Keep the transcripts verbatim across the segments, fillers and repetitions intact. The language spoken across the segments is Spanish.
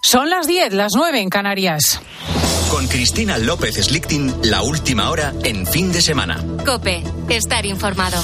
Son las diez, las nueve en Canarias. Con Cristina López Slichting, la última hora en fin de semana. COPE, estar informado.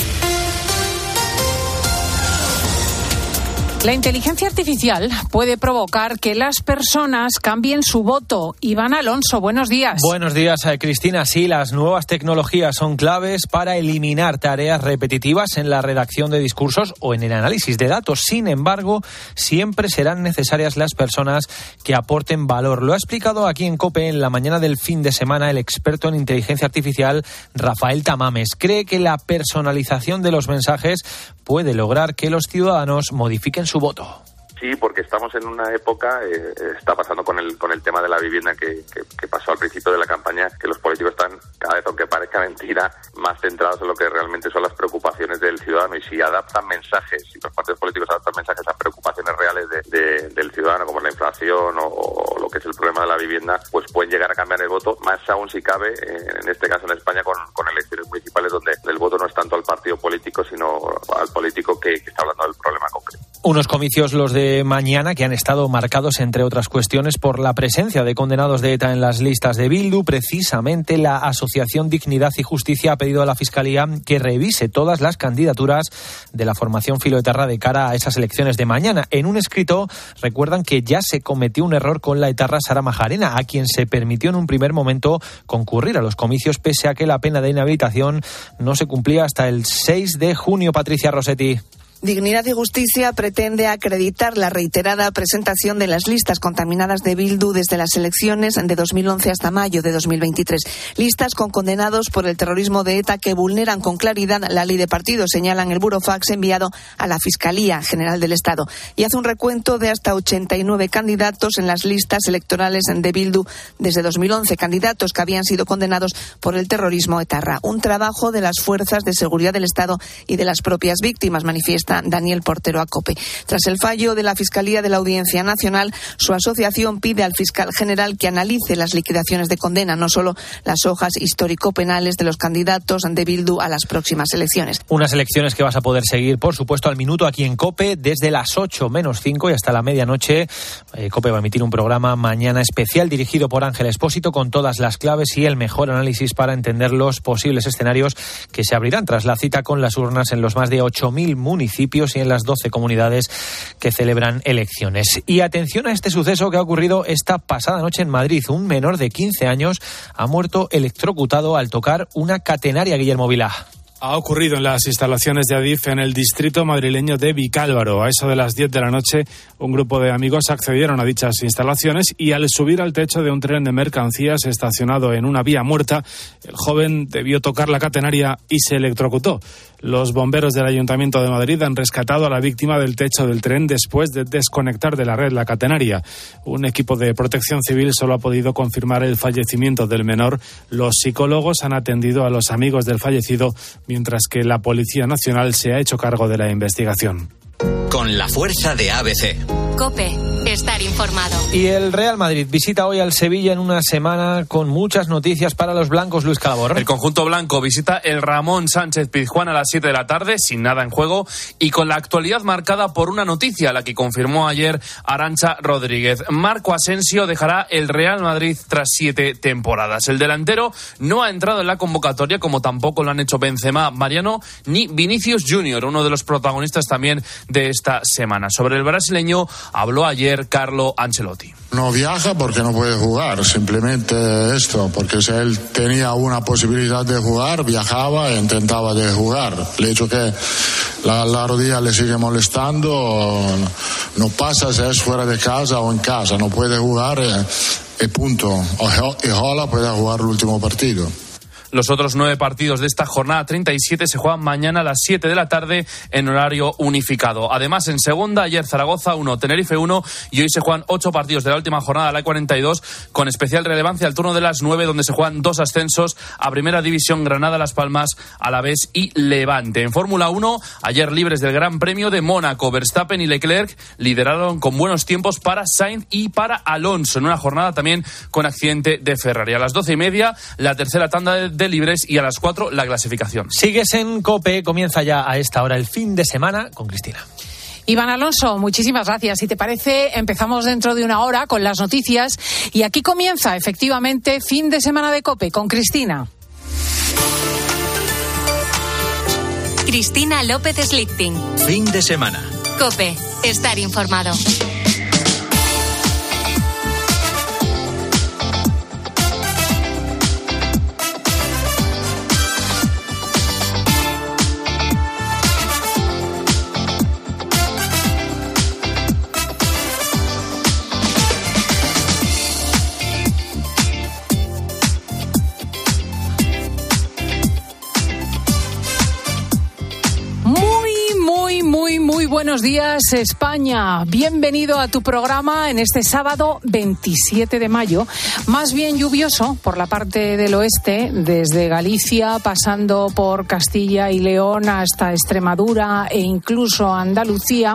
La inteligencia artificial puede provocar que las personas cambien su voto. Iván Alonso, buenos días. Buenos días, Cristina. Sí, las nuevas tecnologías son claves para eliminar tareas repetitivas en la redacción de discursos o en el análisis de datos. Sin embargo, siempre serán necesarias las personas que aporten valor. Lo ha explicado aquí en COPE en la mañana del fin de semana el experto en inteligencia artificial Rafael Tamames. Cree que la personalización de los mensajes puede lograr que los ciudadanos modifiquen su voto. Sí, porque estamos en una época, eh, está pasando con el con el tema de la vivienda que, que, que pasó al principio de la campaña, que los políticos están, cada vez aunque parezca mentira, más centrados en lo que realmente son las preocupaciones del ciudadano. Y si adaptan mensajes, si los partidos políticos adaptan mensajes a preocupaciones reales de, de, del ciudadano, como la inflación o, o lo que es el problema de la vivienda, pues pueden llegar a cambiar el voto, más aún si cabe, eh, en este caso en España, con, con elecciones municipales, donde el voto no es tanto al partido político, sino al político que, que está hablando del problema concreto. Unos comicios, los de mañana, que han estado marcados, entre otras cuestiones, por la presencia de condenados de ETA en las listas de Bildu. Precisamente la Asociación Dignidad y Justicia ha pedido a la Fiscalía que revise todas las candidaturas de la formación filoetarra de cara a esas elecciones de mañana. En un escrito recuerdan que ya se cometió un error con la etarra Sara Majarena, a quien se permitió en un primer momento concurrir a los comicios, pese a que la pena de inhabilitación no se cumplía hasta el seis de junio. Patricia Rossetti. Dignidad y Justicia pretende acreditar la reiterada presentación de las listas contaminadas de Bildu desde las elecciones de dos mil once hasta mayo de dos mil veintitrés. Listas con condenados por el terrorismo de ETA que vulneran con claridad la ley de partidos, señalan el burofax enviado a la Fiscalía General del Estado. Y hace un recuento de hasta ochenta y nueve candidatos en las listas electorales de Bildu desde dos mil once, candidatos que habían sido condenados por el terrorismo etarra. Un trabajo de las fuerzas de seguridad del Estado y de las propias víctimas, manifiesta Daniel Portero a COPE. Tras el fallo de la Fiscalía de la Audiencia Nacional, su asociación pide al fiscal general que analice las liquidaciones de condena, no solo las hojas histórico-penales de los candidatos de Bildu a las próximas elecciones. Unas elecciones que vas a poder seguir, por supuesto, al minuto aquí en COPE, desde las ocho menos cinco y hasta la medianoche. Eh, COPE va a emitir un programa mañana especial dirigido por Ángel Expósito con todas las claves y el mejor análisis para entender los posibles escenarios que se abrirán tras la cita con las urnas en los más de ocho mil municipios y en las doce comunidades que celebran elecciones. Y atención a este suceso que ha ocurrido esta pasada noche en Madrid. Un menor de quince años ha muerto electrocutado al tocar una catenaria, Guillermo Vilá. Ha ocurrido en las instalaciones de Adif en el distrito madrileño de Vicálvaro. A eso de las diez de la noche, un grupo de amigos accedieron a dichas instalaciones y al subir al techo de un tren de mercancías estacionado en una vía muerta, el joven debió tocar la catenaria y se electrocutó. Los bomberos del Ayuntamiento de Madrid han rescatado a la víctima del techo del tren después de desconectar de la red la catenaria. Un equipo de protección civil solo ha podido confirmar el fallecimiento del menor. Los psicólogos han atendido a los amigos del fallecido, mientras que la Policía Nacional se ha hecho cargo de la investigación. Con la fuerza de A B C. COPE, estar informado. Y el Real Madrid visita hoy al Sevilla en una semana con muchas noticias para los blancos. Luis Calabor. El conjunto blanco visita el Ramón Sánchez Pizjuán a las siete de la tarde, sin nada en juego y con la actualidad marcada por una noticia, la que confirmó ayer Arantxa Rodríguez. Marco Asensio dejará el Real Madrid tras siete temporadas. El delantero no ha entrado en la convocatoria, como tampoco lo han hecho Benzema, Mariano ni Vinicius Junior, uno de los protagonistas también de esta semana. Sobre el brasileño habló ayer Carlo Ancelotti. No viaja porque no puede jugar, simplemente esto, porque si él tenía una posibilidad de jugar, viajaba e intentaba de jugar. El hecho que la, la rodilla le sigue molestando, no pasa si es fuera de casa o en casa, no puede jugar y, y punto. Y ojalá pueda jugar el último partido. Los otros nueve partidos de esta jornada treinta y siete se juegan mañana a las siete de la tarde en horario unificado. Además, en segunda, ayer Zaragoza uno, Tenerife uno y hoy se juegan ocho partidos de la última jornada, la cuarenta y dos, con especial relevancia al turno de las nueve, donde se juegan dos ascensos a Primera División: Granada, Las Palmas, Alavés y Levante. En Fórmula uno, ayer libres del Gran Premio de Mónaco, Verstappen y Leclerc lideraron con buenos tiempos para Sainz y para Alonso, en una jornada también con accidente de Ferrari. A las doce y media, la tercera tanda de de libres y a las cuatro la clasificación. Sigues en COPE, comienza ya a esta hora el fin de semana con Cristina. Iván Alonso, muchísimas gracias. Si te parece, empezamos dentro de una hora con las noticias y aquí comienza efectivamente fin de semana de COPE con Cristina. Cristina López Slichting. Fin de semana. COPE. Estar informado. Buenos días, España. Bienvenido a tu programa en este sábado veintisiete de mayo, más bien lluvioso por la parte del oeste, desde Galicia, pasando por Castilla y León hasta Extremadura e incluso Andalucía,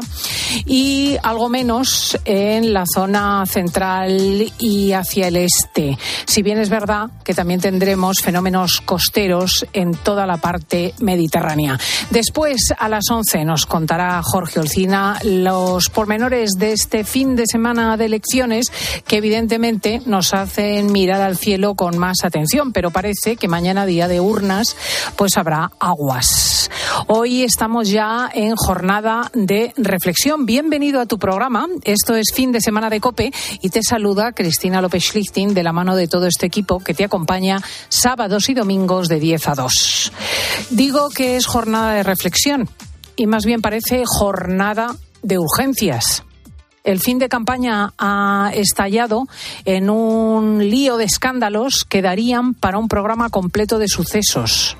y algo menos en la zona central y hacia el este. Si bien es verdad que también tendremos fenómenos costeros en toda la parte mediterránea. Después, a las once, nos contará Jorge Olcina los pormenores de este fin de semana de elecciones que evidentemente nos hacen mirar al cielo con más atención, pero parece que mañana, día de urnas, pues habrá aguas. Hoy estamos ya en jornada de reflexión. Bienvenido a tu programa. Esto es Fin de Semana de COPE y te saluda Cristina López Slichting de la mano de todo este equipo que te acompaña sábados y domingos de diez a dos. Digo que es jornada de reflexión y más bien parece jornada de urgencias. El fin de campaña ha estallado en un lío de escándalos que darían para un programa completo de sucesos.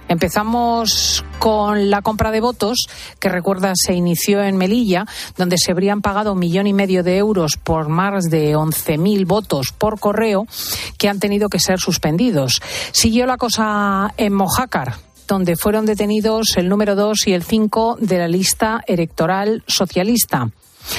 Empezamos con la compra de votos, que recuerda se inició en Melilla, donde se habrían pagado un millón y medio de euros por más de once mil votos por correo que han tenido que ser suspendidos. Siguió la cosa en Mojácar, donde fueron detenidos el número dos y el cinco de la lista electoral socialista.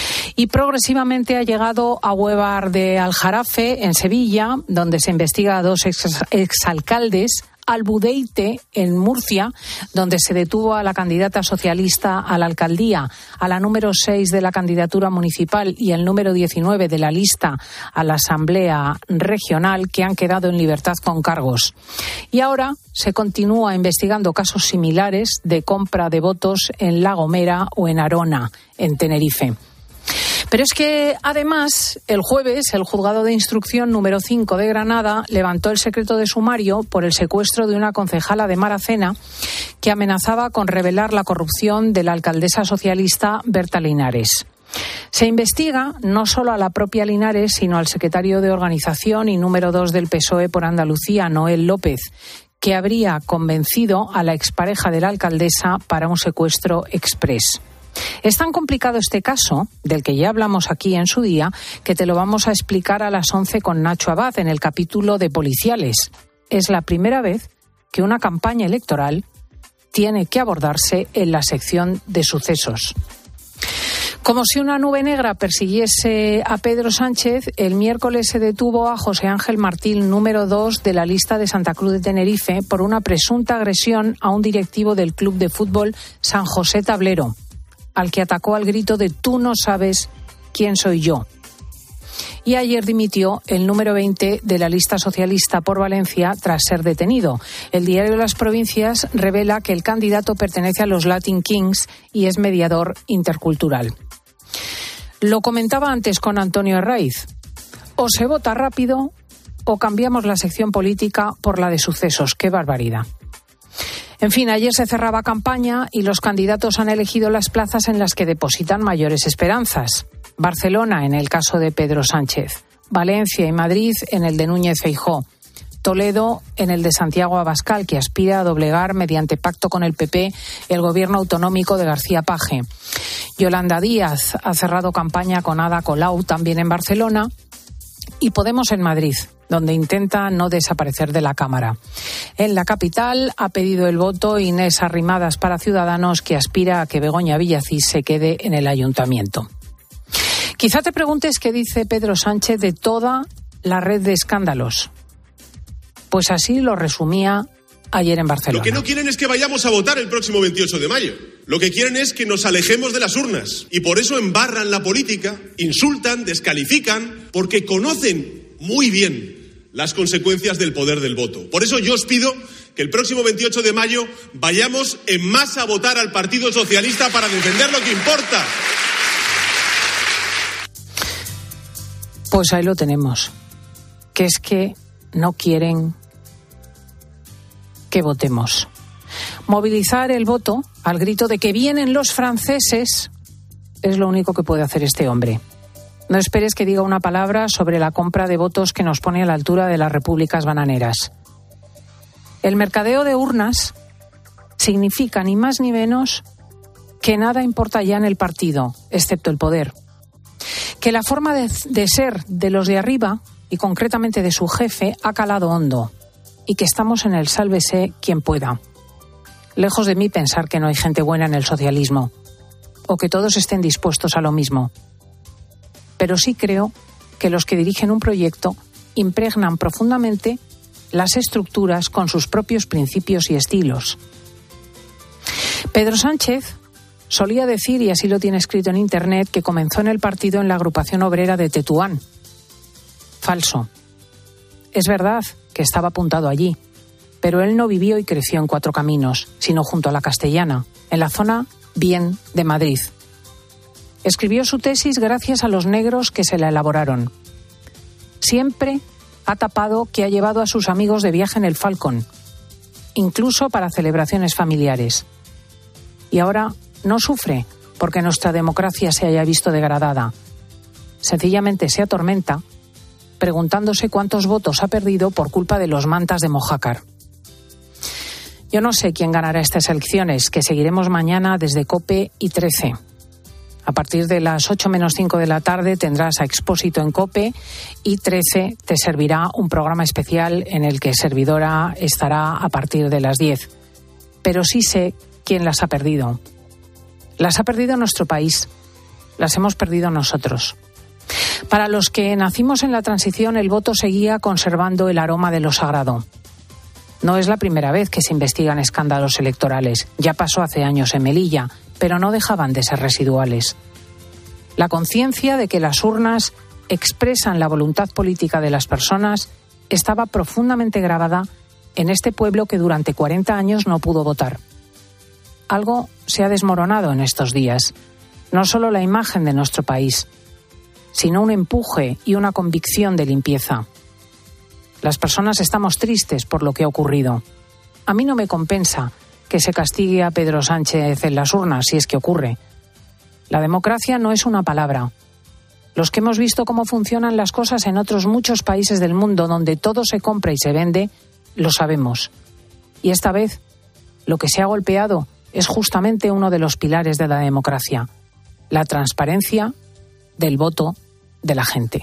Y progresivamente ha llegado a Huevar de Aljarafe, en Sevilla, donde se investiga a dos ex- exalcaldes, Albudeite, en Murcia, donde se detuvo a la candidata socialista a la alcaldía, a la número seis de la candidatura municipal y el número diecinueve de la lista a la asamblea regional, que han quedado en libertad con cargos. Y ahora se continúa investigando casos similares de compra de votos en La Gomera o en Arona, en Tenerife. Pero es que, además, el jueves, el juzgado de instrucción número cinco de Granada levantó el secreto de sumario por el secuestro de una concejala de Maracena que amenazaba con revelar la corrupción de la alcaldesa socialista Berta Linares. Se investiga no solo a la propia Linares, sino al secretario de organización y número dos del P S O E por Andalucía, Noel López, que habría convencido a la expareja de la alcaldesa para un secuestro exprés. Es tan complicado este caso, del que ya hablamos aquí en su día, que te lo vamos a explicar a las once con Nacho Abad en el capítulo de Policiales. Es la primera vez que una campaña electoral tiene que abordarse en la sección de sucesos. Como si una nube negra persiguiese a Pedro Sánchez, el miércoles se detuvo a José Ángel Martín, número dos de la lista de Santa Cruz de Tenerife, por una presunta agresión a un directivo del club de fútbol San José Tablero, al que atacó al grito de «Tú no sabes quién soy yo». Y ayer dimitió el número veinte de la lista socialista por Valencia tras ser detenido. El diario de las Provincias revela que el candidato pertenece a los Latin Kings y es mediador intercultural. Lo comentaba antes con Antonio Herraiz. O se vota rápido o cambiamos la sección política por la de sucesos. ¡Qué barbaridad! En fin, ayer se cerraba campaña y los candidatos han elegido las plazas en las que depositan mayores esperanzas. Barcelona, en el caso de Pedro Sánchez. Valencia y Madrid, en el de Núñez Feijóo. Toledo, en el de Santiago Abascal, que aspira a doblegar mediante pacto con el P P el gobierno autonómico de García Page. Yolanda Díaz ha cerrado campaña con Ada Colau, también en Barcelona. Y Podemos en Madrid, donde intenta no desaparecer de la Cámara. En la capital ha pedido el voto Inés Arrimadas para Ciudadanos, que aspira a que Begoña Villacís se quede en el ayuntamiento. Quizá te preguntes qué dice Pedro Sánchez de toda la red de escándalos. Pues así lo resumía ayer en Barcelona. Lo que no quieren es que vayamos a votar el próximo veintiocho de mayo. Lo que quieren es que nos alejemos de las urnas. Y por eso embarran la política, insultan, descalifican, porque conocen muy bien las consecuencias del poder del voto. Por eso yo os pido que el próximo veintiocho de mayo vayamos en masa a votar al Partido Socialista para defender lo que importa. Pues ahí lo tenemos, que es que no quieren que votemos. Movilizar el voto al grito de que vienen los franceses es lo único que puede hacer este hombre. No esperes que diga una palabra sobre la compra de votos que nos pone a la altura de las repúblicas bananeras. El mercadeo de urnas significa ni más ni menos que nada importa ya en el partido, excepto el poder. Que la forma de, de ser de los de arriba, y concretamente de su jefe, ha calado hondo, y que estamos en el sálvese quien pueda. Lejos de mí pensar que no hay gente buena en el socialismo, o que todos estén dispuestos a lo mismo. Pero sí creo que los que dirigen un proyecto impregnan profundamente las estructuras con sus propios principios y estilos. Pedro Sánchez solía decir, y así lo tiene escrito en Internet, que comenzó en el partido en la agrupación obrera de Tetuán. Falso. Es verdad que estaba apuntado allí, pero él no vivió y creció en Cuatro Caminos, sino junto a la Castellana, en la zona bien de Madrid. Escribió su tesis gracias a los negros que se la elaboraron. Siempre ha tapado que ha llevado a sus amigos de viaje en el Falcon, incluso para celebraciones familiares. Y ahora no sufre porque nuestra democracia se haya visto degradada. Sencillamente se atormenta preguntándose cuántos votos ha perdido por culpa de los mantas de Mojácar. Yo no sé quién ganará estas elecciones, que seguiremos mañana desde COPE y trece. A partir de las ocho menos cinco de la tarde tendrás a Expósito en COPE y trece te servirá un programa especial en el que Servidora estará a partir de las diez. Pero sí sé quién las ha perdido. Las ha perdido nuestro país. Las hemos perdido nosotros. Para los que nacimos en la transición, el voto seguía conservando el aroma de lo sagrado. No es la primera vez que se investigan escándalos electorales. Ya pasó hace años en Melilla, pero no dejaban de ser residuales. La conciencia de que las urnas expresan la voluntad política de las personas estaba profundamente grabada en este pueblo que durante cuarenta años no pudo votar. Algo se ha desmoronado en estos días. No solo la imagen de nuestro país, sino un empuje y una convicción de limpieza. Las personas estamos tristes por lo que ha ocurrido. A mí no me compensa que se castigue a Pedro Sánchez en las urnas, si es que ocurre. La democracia no es una palabra. Los que hemos visto cómo funcionan las cosas en otros muchos países del mundo donde todo se compra y se vende, lo sabemos. Y esta vez, lo que se ha golpeado es justamente uno de los pilares de la democracia, la transparencia del voto de la gente.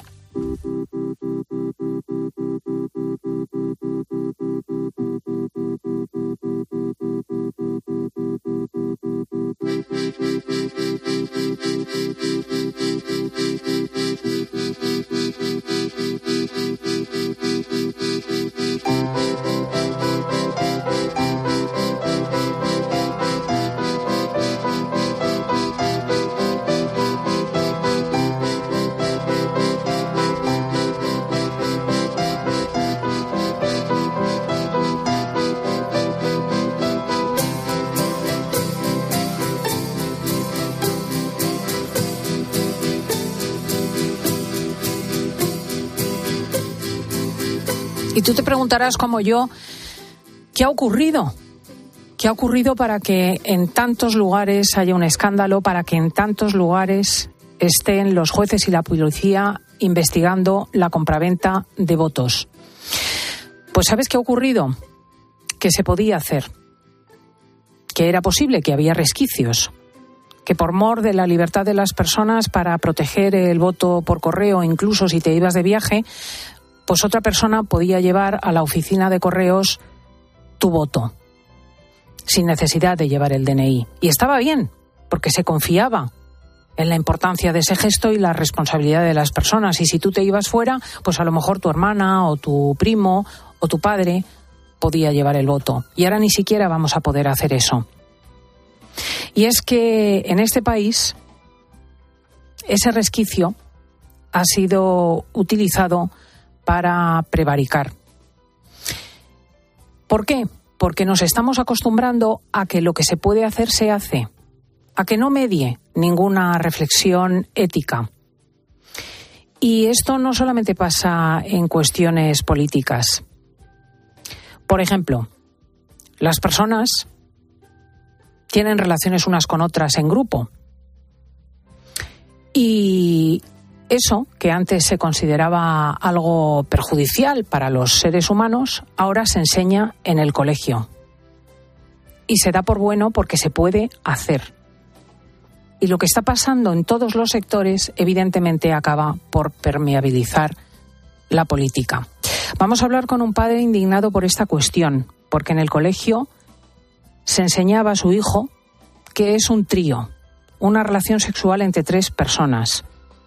Y tú te preguntarás, como yo, ¿qué ha ocurrido? ¿Qué ha ocurrido para que en tantos lugares haya un escándalo, para que en tantos lugares estén los jueces y la policía investigando la compraventa de votos? Pues ¿sabes qué ha ocurrido? Que se podía hacer, que era posible, que había resquicios, que por mor de la libertad de las personas para proteger el voto por correo, incluso si te ibas de viaje, pues otra persona podía llevar a la oficina de correos tu voto, sin necesidad de llevar el D N I. Y estaba bien, porque se confiaba en la importancia de ese gesto y la responsabilidad de las personas. Y si tú te ibas fuera, pues a lo mejor tu hermana o tu primo o tu padre podía llevar el voto. Y ahora ni siquiera vamos a poder hacer eso. Y es que en este país ese resquicio ha sido utilizado para prevaricar. ¿Por qué? Porque nos estamos acostumbrando a que lo que se puede hacer se hace, a que no medie ninguna reflexión ética. Y esto no solamente pasa en cuestiones políticas. Por ejemplo, las personas tienen relaciones unas con otras en grupo. Y eso, que antes se consideraba algo perjudicial para los seres humanos, ahora se enseña en el colegio. Y se da por bueno porque se puede hacer. Y lo que está pasando en todos los sectores, evidentemente, acaba por permeabilizar la política. Vamos a hablar con un padre indignado por esta cuestión, porque en el colegio se enseñaba a su hijo que es un trío, una relación sexual entre tres personas.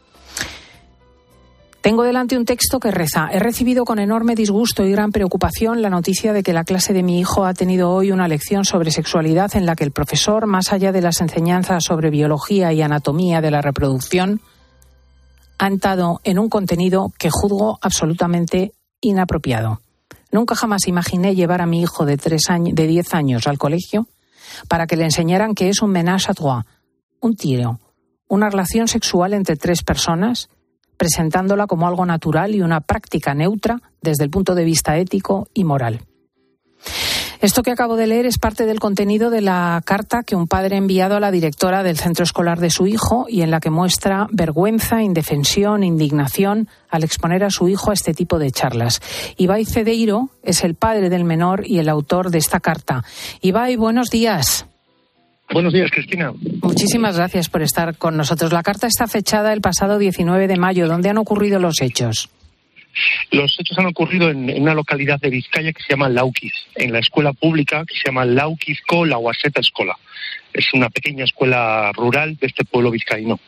Tengo delante un texto que reza: he recibido con enorme disgusto y gran preocupación la noticia de que la clase de mi hijo ha tenido hoy una lección sobre sexualidad en la que el profesor, más allá de las enseñanzas sobre biología y anatomía de la reproducción, ha entrado en un contenido que juzgo absolutamente inapropiado. Nunca jamás imaginé llevar a mi hijo de tres años, de diez años al colegio para que le enseñaran que es un ménage à trois, un trío, una relación sexual entre tres personas, presentándola como algo natural y una práctica neutra desde el punto de vista ético y moral. Esto que acabo de leer es parte del contenido de la carta que un padre ha enviado a la directora del centro escolar de su hijo y en la que muestra vergüenza, indefensión, indignación al exponer a su hijo a este tipo de charlas. Ibai Cedeiro es el padre del menor y el autor de esta carta. Ibai, buenos días. Buenos días, Cristina. Muchísimas gracias por estar con nosotros. La carta está fechada el pasado diecinueve de mayo. ¿Dónde han ocurrido los hechos? Los hechos han ocurrido en, en una localidad de Vizcaya que se llama Laukiz, en la escuela pública que se llama Laukizko Lauaseta Escola. Es una pequeña escuela rural de este pueblo vizcaíno.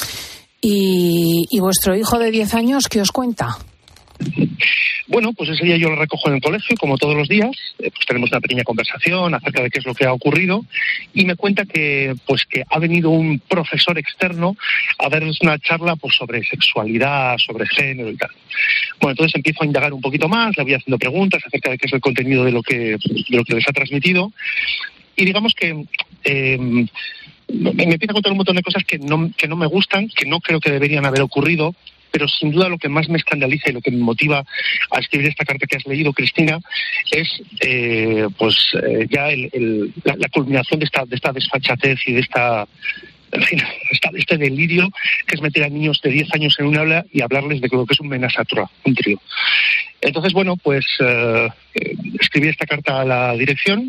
¿Y, y vuestro hijo de diez años qué os cuenta? Bueno, pues ese día yo lo recojo en el colegio, como todos los días, eh, pues tenemos una pequeña conversación acerca de qué es lo que ha ocurrido y me cuenta que pues que ha venido un profesor externo a darles una charla pues sobre sexualidad, sobre género y tal. Bueno, entonces empiezo a indagar un poquito más, le voy haciendo preguntas acerca de qué es el contenido de lo que, de lo que les ha transmitido y digamos que eh, me empieza a contar un montón de cosas que no, que no me gustan, que no creo que deberían haber ocurrido. Pero sin duda lo que más me escandaliza y lo que me motiva a escribir esta carta que has leído, Cristina, es eh, pues eh, ya el, el, la, la culminación de esta, de esta desfachatez y de esta, en fin, esta, este delirio que es meter a niños de diez años en un aula y hablarles de lo que es un ménage à trois, un trío. Entonces, bueno, pues eh, escribí esta carta a la dirección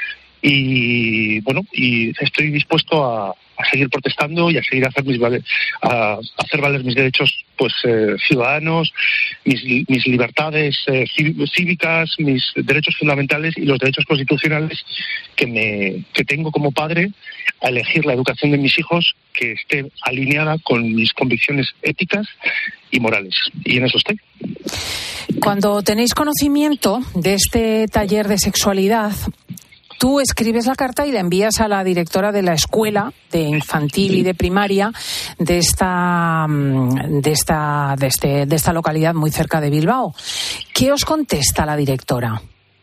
y, bueno, y estoy dispuesto a... a seguir protestando y a seguir a hacer mis vale, a hacer valer mis derechos pues eh, ciudadanos, mis, mis libertades eh, cívicas, mis derechos fundamentales y los derechos constitucionales que me que tengo como padre a elegir la educación de mis hijos que esté alineada con mis convicciones éticas y morales. Y en eso estoy. Cuando tenéis conocimiento de este taller de sexualidad, tú escribes la carta y la envías a la directora de la escuela de infantil y de primaria de esta de esta de este de esta localidad muy cerca de Bilbao. ¿Qué os contesta la directora?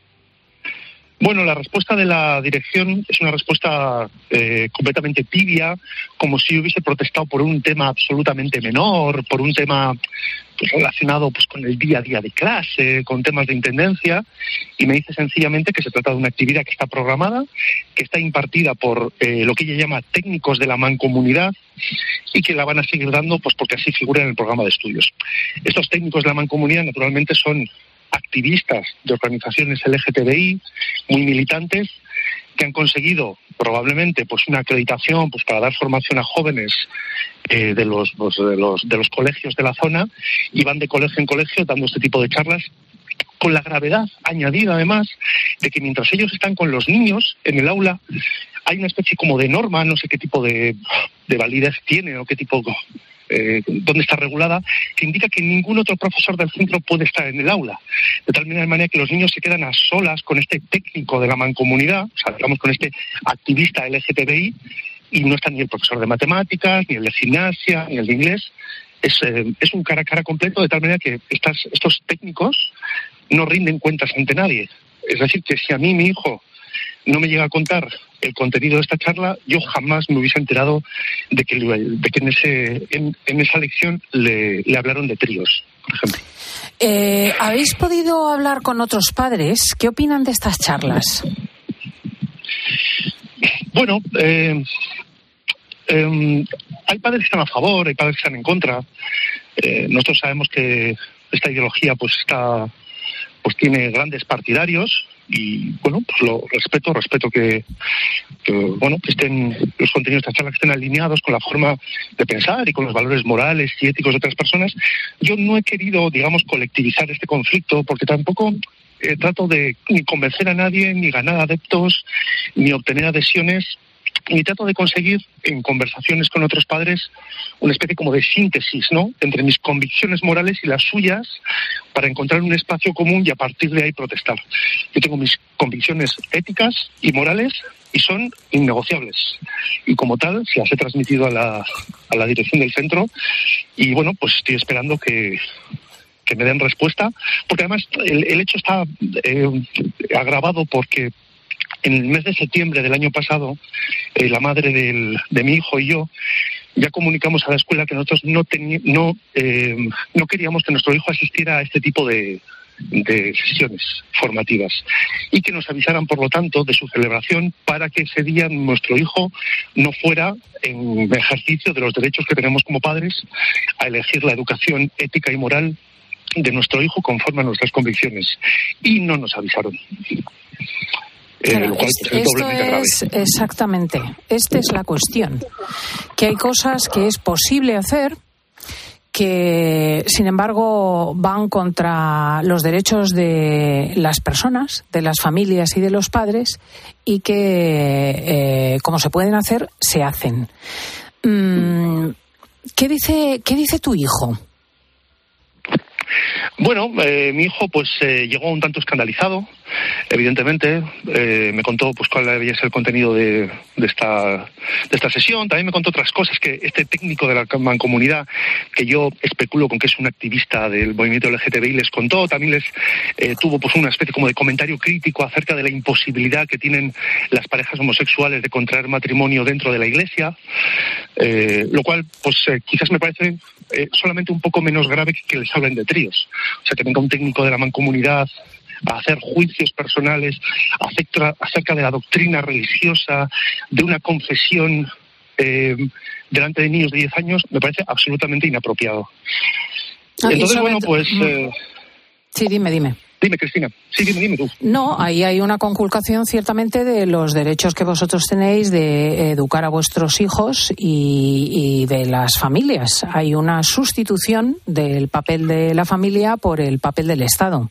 Bueno, la respuesta de la dirección es una respuesta eh, completamente tibia, como si yo hubiese protestado por un tema absolutamente menor, por un tema pues, relacionado pues, con el día a día de clase, con temas de intendencia, y me dice sencillamente que se trata de una actividad que está programada, que está impartida por eh, lo que ella llama técnicos de la mancomunidad y que la van a seguir dando pues porque así figura en el programa de estudios. Estos técnicos de la mancomunidad naturalmente son activistas de organizaciones L G T B I, muy militantes, que han conseguido probablemente pues una acreditación pues para dar formación a jóvenes eh, de los, pues, de los de los colegios de la zona y van de colegio en colegio dando este tipo de charlas con la gravedad añadida además de que mientras ellos están con los niños en el aula hay una especie como de norma, no sé qué tipo de, de validez tiene o qué tipo eh, donde está regulada, que indica que ningún otro profesor del centro puede estar en el aula. De tal manera que los niños se quedan a solas con este técnico de la mancomunidad, o sea, digamos con este activista L G T B I, y no está ni el profesor de matemáticas, ni el de gimnasia, ni el de inglés. Es, eh, es un cara a cara completo, de tal manera que estas, estos técnicos no rinden cuentas ante nadie. Es decir, que si a mí mi hijo no me llega a contar el contenido de esta charla, yo jamás me hubiese enterado de que, de que en, ese, en, en esa lección le, le hablaron de tríos, por ejemplo. Eh, ¿Habéis podido hablar con otros padres? ¿Qué opinan de estas charlas? Bueno, eh, eh, hay padres que están a favor, hay padres que están en contra. Eh, nosotros sabemos que esta ideología pues está, pues tiene grandes partidarios y bueno, pues lo respeto, respeto que, que bueno que estén los contenidos de esta charla que estén alineados con la forma de pensar y con los valores morales y éticos de otras personas. Yo no he querido, digamos, colectivizar este conflicto porque tampoco eh, trato de ni convencer a nadie, ni ganar adeptos, ni obtener adhesiones. Y trato de conseguir, en conversaciones con otros padres, una especie como de síntesis, ¿no?, entre mis convicciones morales y las suyas, para encontrar un espacio común y a partir de ahí protestar. Yo tengo mis convicciones éticas y morales y son innegociables. Y como tal, se las he transmitido a la, a la dirección del centro y, bueno, pues estoy esperando que... que me den respuesta, porque además el, el hecho está eh, agravado porque en el mes de septiembre del año pasado, eh, la madre del, de mi hijo y yo ya comunicamos a la escuela que nosotros no, teni- no, eh, no queríamos que nuestro hijo asistiera a este tipo de, de sesiones formativas y que nos avisaran, por lo tanto, de su celebración para que ese día nuestro hijo no fuera en ejercicio de los derechos que tenemos como padres a elegir la educación ética y moral de nuestro hijo conforme a nuestras convicciones. Y no nos avisaron. Claro, eh, lo cual es, pues, es doblemente grave. Es, exactamente, esta es la cuestión. Que hay cosas que es posible hacer que, sin embargo, van contra los derechos de las personas, de las familias y de los padres, y que, eh, como se pueden hacer, se hacen. Mm, ¿qué dice, qué dice tu hijo? Bueno, eh, mi hijo pues eh, llegó un tanto escandalizado, evidentemente. Eh, me contó pues cuál debía ser el contenido de, de esta de esta sesión. También me contó otras cosas que este técnico de la mancomunidad, que yo especulo con que es un activista del movimiento L G T B I, les contó. También les eh, tuvo pues una especie como de comentario crítico acerca de la imposibilidad que tienen las parejas homosexuales de contraer matrimonio dentro de la Iglesia, eh, lo cual pues eh, quizás me parece eh, solamente un poco menos grave que que les hablen de tríos. O sea, que venga un técnico de la mancomunidad a hacer juicios personales acerca, acerca de la doctrina religiosa, de una confesión eh, delante de niños de diez años, me parece absolutamente inapropiado. Ah, Entonces, bueno, pues... Eh... Sí, dime, dime. Dime, Cristina. Sí, dime, dime tú. No, ahí hay una conculcación ciertamente de los derechos que vosotros tenéis de educar a vuestros hijos y, y de las familias. Hay una sustitución del papel de la familia por el papel del Estado.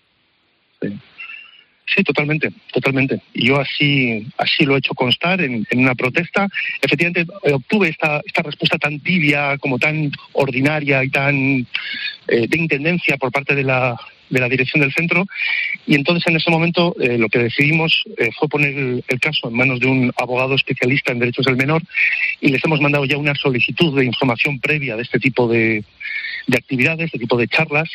Sí, sí, totalmente, totalmente. Y yo así así lo he hecho constar en, en una protesta. Efectivamente, obtuve esta, esta respuesta tan tibia, como tan ordinaria y tan eh, de intendencia por parte de la... de la dirección del centro, y entonces en ese momento eh, lo que decidimos eh, fue poner el, el caso en manos de un abogado especialista en derechos del menor, y les hemos mandado ya una solicitud de información previa de este tipo de, de actividades, de este tipo de charlas,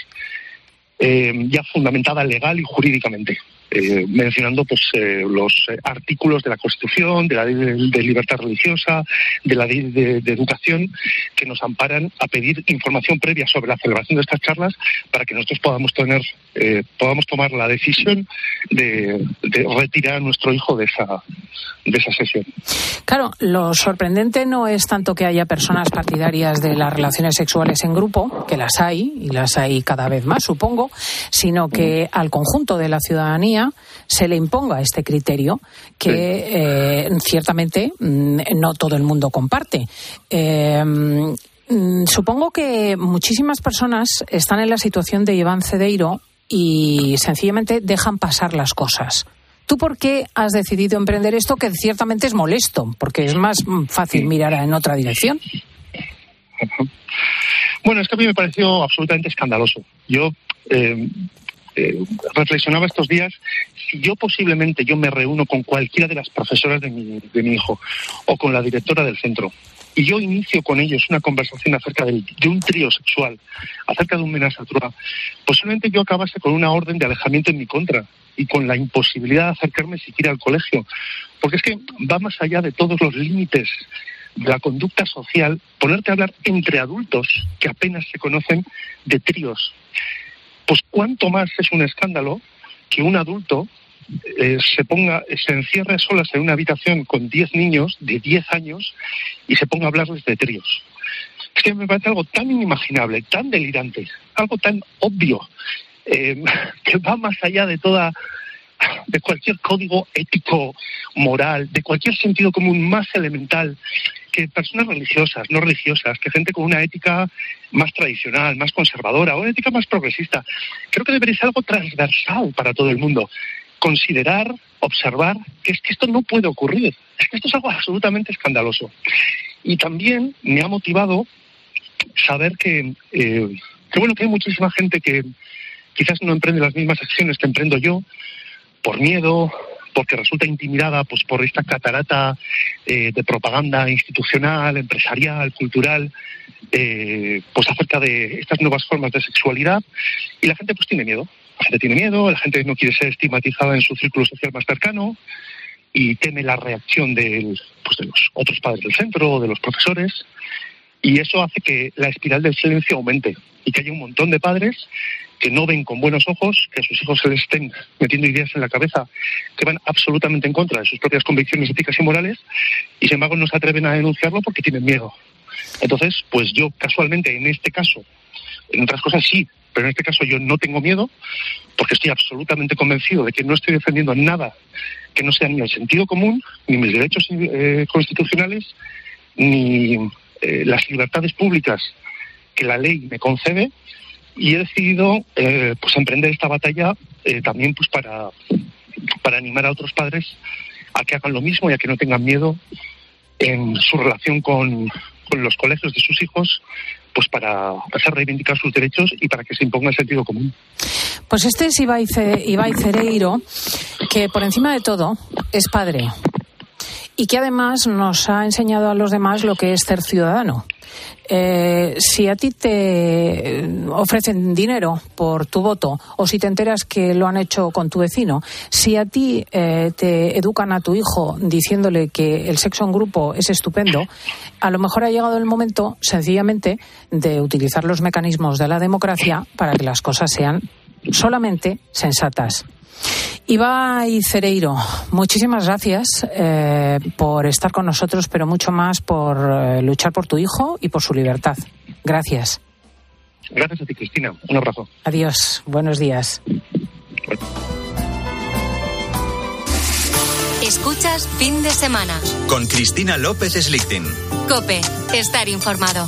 eh, ya fundamentada legal y jurídicamente. Eh, mencionando pues eh, los eh, artículos de la Constitución, de la ley de, de libertad religiosa, de la ley de, de educación, que nos amparan a pedir información previa sobre la celebración de estas charlas para que nosotros podamos tener, eh, podamos tomar la decisión de, de retirar a nuestro hijo de esa, de esa sesión. Claro, lo sorprendente no es tanto que haya personas partidarias de las relaciones sexuales en grupo, que las hay, y las hay cada vez más, supongo, sino que al conjunto de la ciudadanía se le imponga este criterio que eh, ciertamente no todo el mundo comparte. Eh, supongo que muchísimas personas están en la situación de Iván Cedeiro y sencillamente dejan pasar las cosas. ¿Tú por qué has decidido emprender esto, que ciertamente es molesto, porque es más fácil mirar en otra dirección? Bueno, es que a mí me pareció absolutamente escandaloso. Yo eh, eh, reflexionaba estos días, si yo posiblemente yo me reúno con cualquiera de las profesoras de mi, de mi hijo o con la directora del centro y yo inicio con ellos una conversación acerca del, de un trío sexual, acerca de un menage à trois, posiblemente yo acabase con una orden de alejamiento en mi contra y con la imposibilidad de acercarme siquiera al colegio, porque es que va más allá de todos los límites de la conducta social, ponerte a hablar entre adultos que apenas se conocen de tríos. Pues cuánto más es un escándalo que un adulto eh, se ponga, se encierre solas en una habitación con diez niños de diez años y se ponga a hablarles de tríos. Es que me parece algo tan inimaginable, tan delirante, algo tan obvio, eh, que va más allá de toda, de cualquier código ético, moral, de cualquier sentido común más elemental, que personas religiosas, no religiosas, que gente con una ética más tradicional, más conservadora, o una ética más progresista. Creo que debería ser algo transversal para todo el mundo. Considerar, observar, que es que esto no puede ocurrir. Es que esto es algo absolutamente escandaloso. Y también me ha motivado saber que, eh, que bueno, que hay muchísima gente que quizás no emprende las mismas acciones que emprendo yo, por miedo, porque resulta intimidada pues por esta catarata eh, de propaganda institucional, empresarial, cultural, eh, pues acerca de estas nuevas formas de sexualidad, y la gente pues tiene miedo. La gente tiene miedo, la gente no quiere ser estigmatizada en su círculo social más cercano y teme la reacción del, pues, de los otros padres del centro o de los profesores, y eso hace que la espiral del silencio aumente y que haya un montón de padres que no ven con buenos ojos que a sus hijos se les estén metiendo ideas en la cabeza que van absolutamente en contra de sus propias convicciones éticas y morales, y sin embargo no se atreven a denunciarlo porque tienen miedo. Entonces, pues yo casualmente en este caso, en otras cosas sí, pero en este caso yo no tengo miedo porque estoy absolutamente convencido de que no estoy defendiendo nada que no sea ni el sentido común, ni mis derechos eh, constitucionales, ni eh, las libertades públicas que la ley me concede. Y he decidido eh, pues emprender esta batalla eh, también pues para, para animar a otros padres a que hagan lo mismo y a que no tengan miedo en su relación con, con los colegios de sus hijos, pues para hacer reivindicar sus derechos y para que se imponga el sentido común. Pues este es Ibai, Ibai Cereiro, que por encima de todo es padre y que además nos ha enseñado a los demás lo que es ser ciudadano. Eh, si a ti te ofrecen dinero por tu voto o si te enteras que lo han hecho con tu vecino, si a ti eh, te educan a tu hijo diciéndole que el sexo en grupo es estupendo, a lo mejor ha llegado el momento sencillamente de utilizar los mecanismos de la democracia para que las cosas sean solamente sensatas. Ibai Cereiro, muchísimas gracias eh, por estar con nosotros, pero mucho más por eh, luchar por tu hijo y por su libertad. Gracias. Gracias a ti, Cristina. Un abrazo. Adiós. Buenos días. Escuchas Fin de Semana. Con Cristina López Slichting. COPE. Estar informado.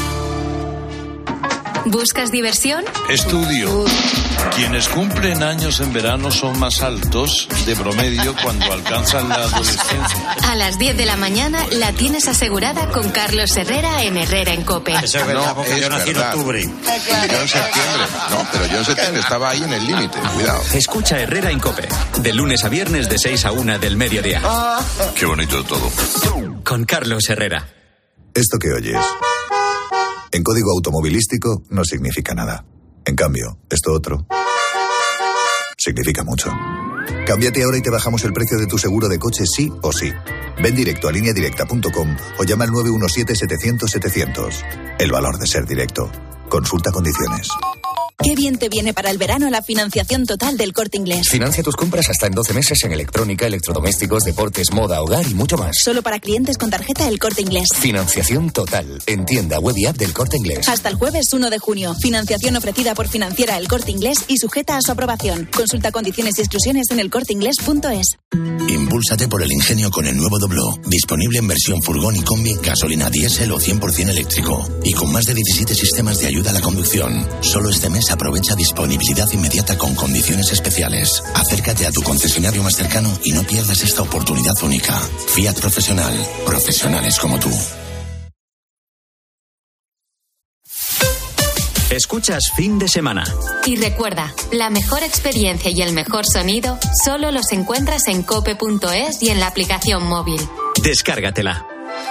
¿Buscas diversión? Estudio. Quienes cumplen años en verano son más altos de promedio cuando alcanzan la adolescencia. A las diez de la mañana la tienes asegurada con Carlos Herrera en Herrera en COPE. Eso es verdad, no, porque es yo nací verdad. en octubre. Yo en septiembre. No, pero yo en septiembre estaba ahí en el límite. Cuidado. Escucha Herrera en COPE. De lunes a viernes de seis a una del mediodía. Qué bonito todo. Con Carlos Herrera. Esto que oyes, en código automovilístico no significa nada. En cambio, esto otro significa mucho. Cámbiate ahora y te bajamos el precio de tu seguro de coche sí o sí. Ven directo a línea directa punto com o llama al nueve uno siete, setecientos, setecientos. El valor de ser directo. Consulta condiciones. Qué bien te viene para el verano la financiación total del Corte Inglés. Financia tus compras hasta en doce meses en electrónica, electrodomésticos, deportes, moda, hogar y mucho más. Solo para clientes con tarjeta El Corte Inglés. Financiación total. En tienda, web y app del Corte Inglés. Hasta el jueves uno de junio. Financiación ofrecida por Financiera El Corte Inglés y sujeta a su aprobación. Consulta condiciones y exclusiones en el corte inglés punto es. Impúlsate por el ingenio con el nuevo Doblo. Disponible en versión furgón y combi, gasolina diésel o cien por ciento eléctrico. Y con más de diecisiete sistemas de ayuda a la conducción. Solo este mes aprovecha disponibilidad inmediata con condiciones especiales. Acércate a tu concesionario más cercano y no pierdas esta oportunidad única. Fiat Profesional. Profesionales como tú. Escuchas Fin de Semana. Y recuerda, la mejor experiencia y el mejor sonido solo los encuentras en cope punto es y en la aplicación móvil. Descárgatela.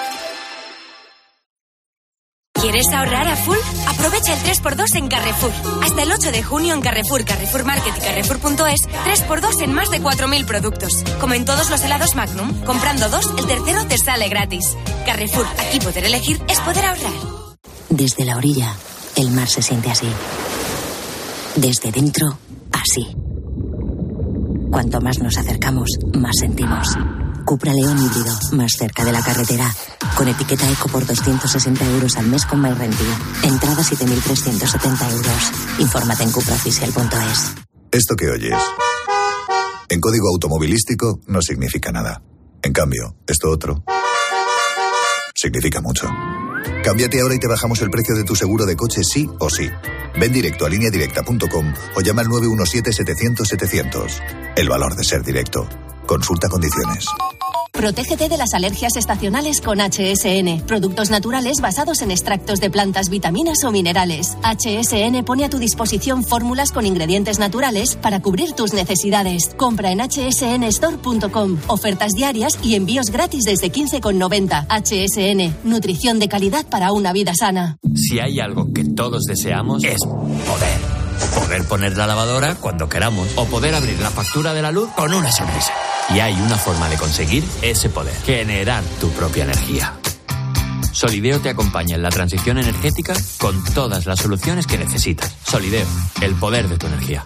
¿Quieres ahorrar a full? Aprovecha el tres por dos en Carrefour. Hasta el ocho de junio en Carrefour, Carrefour Market y Carrefour punto es, tres por dos en más de cuatro mil productos. Como en todos los helados Magnum, comprando dos, el tercero te sale gratis. Carrefour, aquí poder elegir es poder ahorrar. Desde la orilla, el mar se siente así. Desde dentro, así. Cuanto más nos acercamos, más sentimos. Cupra León híbrido, más cerca de la carretera. Con etiqueta eco por doscientos sesenta euros al mes con MyRenty. Entrada siete mil trescientos setenta euros. Infórmate en cupra oficial punto es. Esto que oyes, en código automovilístico no significa nada. En cambio, esto otro significa mucho. Cámbiate ahora y te bajamos el precio de tu seguro de coche sí o sí. Ven directo a línea directa punto com o llama al nueve uno siete setecientos setecientos. El valor de ser directo. Consulta condiciones. Protégete de las alergias estacionales con H S N. Productos naturales basados en extractos de plantas, vitaminas o minerales. H S N pone a tu disposición fórmulas con ingredientes naturales para cubrir tus necesidades. Compra en hache ese ene store punto com. Ofertas diarias y envíos gratis desde quince con noventa. H S N. Nutrición de calidad para una vida sana. Si hay algo que todos deseamos es poder. Poder poner la lavadora cuando queramos o poder abrir la factura de la luz con una sonrisa. Y hay una forma de conseguir ese poder: generar tu propia energía. Solideo te acompaña en la transición energética con todas las soluciones que necesitas. Solideo, el poder de tu energía.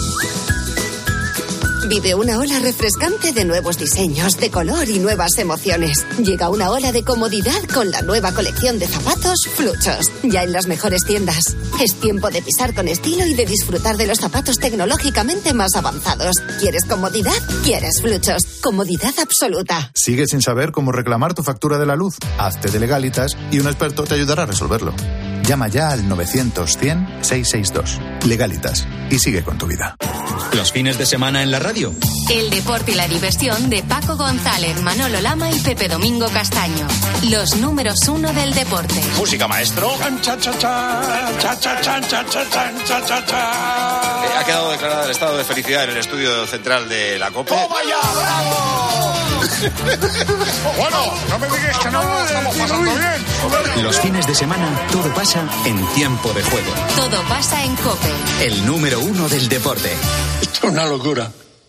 Vive una ola refrescante de nuevos diseños, de color y nuevas emociones. Llega una ola de comodidad con la nueva colección de zapatos Fluchos, ya en las mejores tiendas. Es tiempo de pisar con estilo y de disfrutar de los zapatos tecnológicamente más avanzados. ¿Quieres comodidad? ¿Quieres Fluchos? Comodidad absoluta. ¿Sigues sin saber cómo reclamar tu factura de la luz? Hazte de Legalitas y un experto te ayudará a resolverlo. Llama ya al novecientos cien seiscientos sesenta y dos. Legalitas. Y sigue con tu vida. Los fines de semana en la radio. El deporte y la diversión de Paco González, Manolo Lama y Pepe Domingo Castaño. Los números uno del deporte. Música, maestro. Ha quedado declarado el estado de felicidad en el estudio central de la Copa. ¡Toma ya, bravo! Bueno, no me digas que no lo estamos pasando bien. Los fines de semana todo pasa en tiempo de juego. Todo pasa en COPE. El número uno del deporte. Esto es una locura.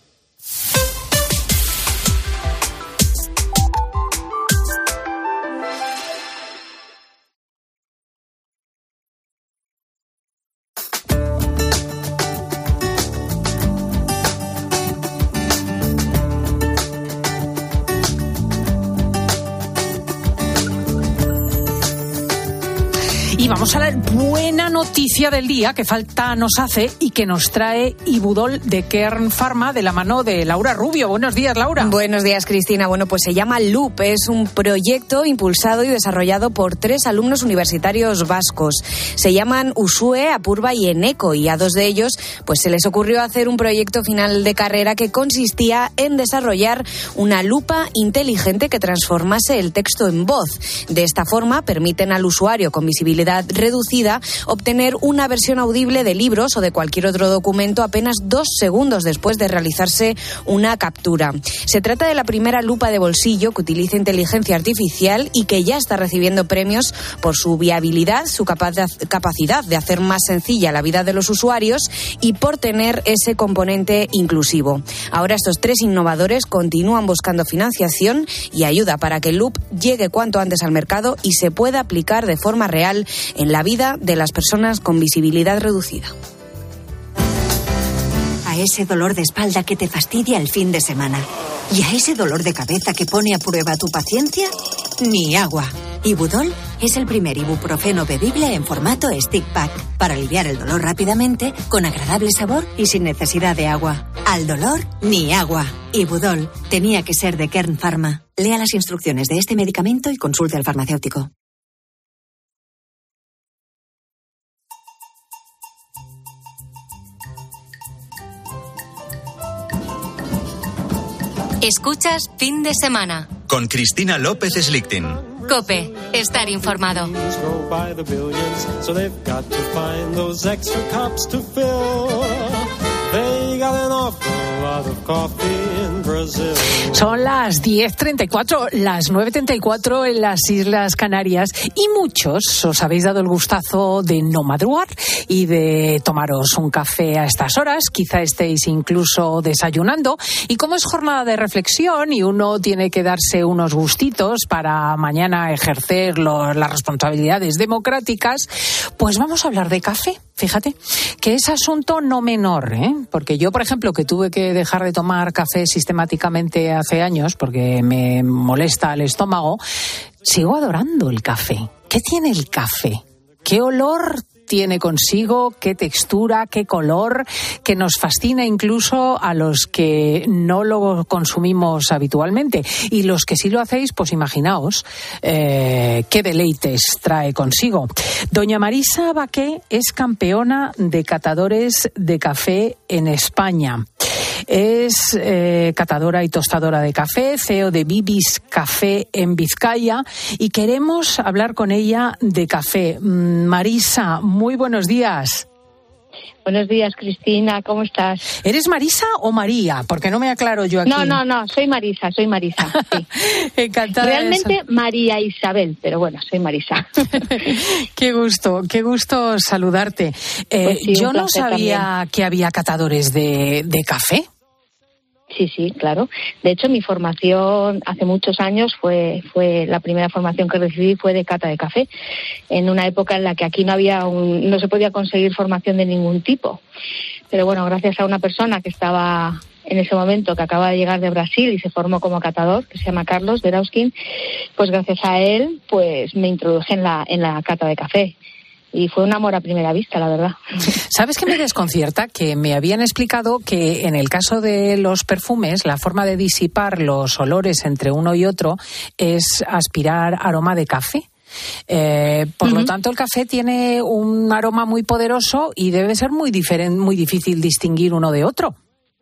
Y vamos a la buena noticia del día que falta nos hace y que nos trae Ibudol de Kern Pharma de la mano de Laura Rubio. Buenos días, Laura. Buenos días, Cristina. Bueno, pues se llama Loop. Es un proyecto impulsado y desarrollado por tres alumnos universitarios vascos. Se llaman Usue, Apurba y Eneco, y a dos de ellos pues se les ocurrió hacer un proyecto final de carrera que consistía en desarrollar una lupa inteligente que transformase el texto en voz. De esta forma permiten al usuario con visibilidad reducida obtener una versión audible de libros o de cualquier otro documento apenas dos segundos después de realizarse una captura. Se trata de la primera lupa de bolsillo que utiliza inteligencia artificial y que ya está recibiendo premios por su viabilidad, su capacidad de hacer más sencilla la vida de los usuarios y por tener ese componente inclusivo. Ahora estos tres innovadores continúan buscando financiación y ayuda para que el Loop llegue cuanto antes al mercado y se pueda aplicar de forma real en la vida de las personas con visibilidad reducida. A ese dolor de espalda que te fastidia el fin de semana y a ese dolor de cabeza que pone a prueba tu paciencia, ni agua. Ibudol es el primer ibuprofeno bebible en formato stick pack para aliviar el dolor rápidamente, con agradable sabor y sin necesidad de agua. Al dolor, ni agua. Ibudol tenía que ser de Kern Pharma. Lea las instrucciones de este medicamento y consulte al farmacéutico. Escuchas Fin de Semana con Cristina López Slichting. COPE. estar informado. Son las diez treinta y cuatro, las nueve treinta y cuatro en las Islas Canarias, y muchos os habéis dado el gustazo de no madrugar y de tomaros un café a estas horas. Quizá estéis incluso desayunando, y como es jornada de reflexión y uno tiene que darse unos gustitos para mañana ejercer los, las responsabilidades democráticas, pues vamos a hablar de café. Fíjate, que es asunto no menor, ¿eh? Porque yo, por ejemplo, que tuve que dejar de tomar café sistemáticamente hace años porque me molesta el estómago, sigo adorando el café. ¿Qué tiene el café? ¿Qué olor tiene consigo? ¿Qué textura? ¿Qué color? Que nos fascina incluso a los que no lo consumimos habitualmente. Y los que sí lo hacéis, pues imaginaos eh, qué deleites trae consigo. Doña Marisa Baqué es campeona de catadores de café en España. Es eh, catadora y tostadora de café, C E O de Bibis Café en Vizcaya, y queremos hablar con ella de café. Marisa, muy buenos días. Buenos días, Cristina, ¿cómo estás? ¿Eres Marisa o María? Porque no me aclaro yo aquí. No, no, no, soy Marisa, soy Marisa. Sí. Encantada. Realmente María Isabel, pero bueno, soy Marisa. Qué gusto, qué gusto saludarte. Eh, pues sí, yo no sabía también. que había catadores de, de café. Sí, sí, claro. De hecho, mi formación hace muchos años fue fue la primera formación que recibí fue de cata de café, en una época en la que aquí no había un, no se podía conseguir formación de ningún tipo. Pero bueno, gracias a una persona que estaba en ese momento, que acaba de llegar de Brasil y se formó como catador, que se llama Carlos Berauskin, pues gracias a él, pues me introduje en la en la cata de café. Y fue un amor a primera vista, la verdad. ¿Sabes qué me desconcierta? Que me habían explicado que en el caso de los perfumes, la forma de disipar los olores entre uno y otro es aspirar aroma de café. Eh, por uh-huh. lo tanto, el café tiene un aroma muy poderoso y debe ser muy diferente, muy difícil distinguir uno de otro.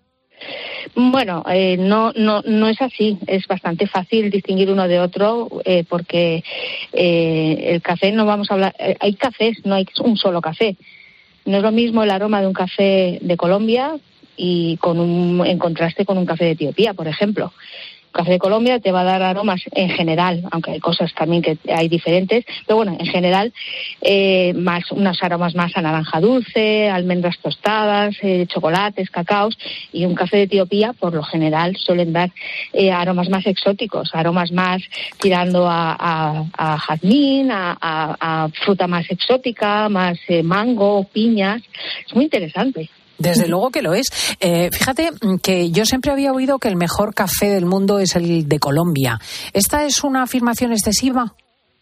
Bueno, eh, no, no, no es así. Es bastante fácil distinguir uno de otro eh, porque eh, el café, no vamos a hablar, eh, hay cafés, no hay un solo café. No es lo mismo el aroma de un café de Colombia y con un, en contraste con un café de Etiopía, por ejemplo. El café de Colombia te va a dar aromas en general, aunque hay cosas también que hay diferentes, pero bueno, en general, eh, más unos aromas más a naranja dulce, almendras tostadas, eh, chocolates, cacaos, y un café de Etiopía, por lo general, suelen dar eh, aromas más exóticos, aromas más tirando a, a, a jazmín, a, a, a fruta más exótica, más eh, mango, piñas. Es muy interesante. Desde luego que lo es. Eh, fíjate que yo siempre había oído que el mejor café del mundo es el de Colombia. ¿Esta es una afirmación excesiva?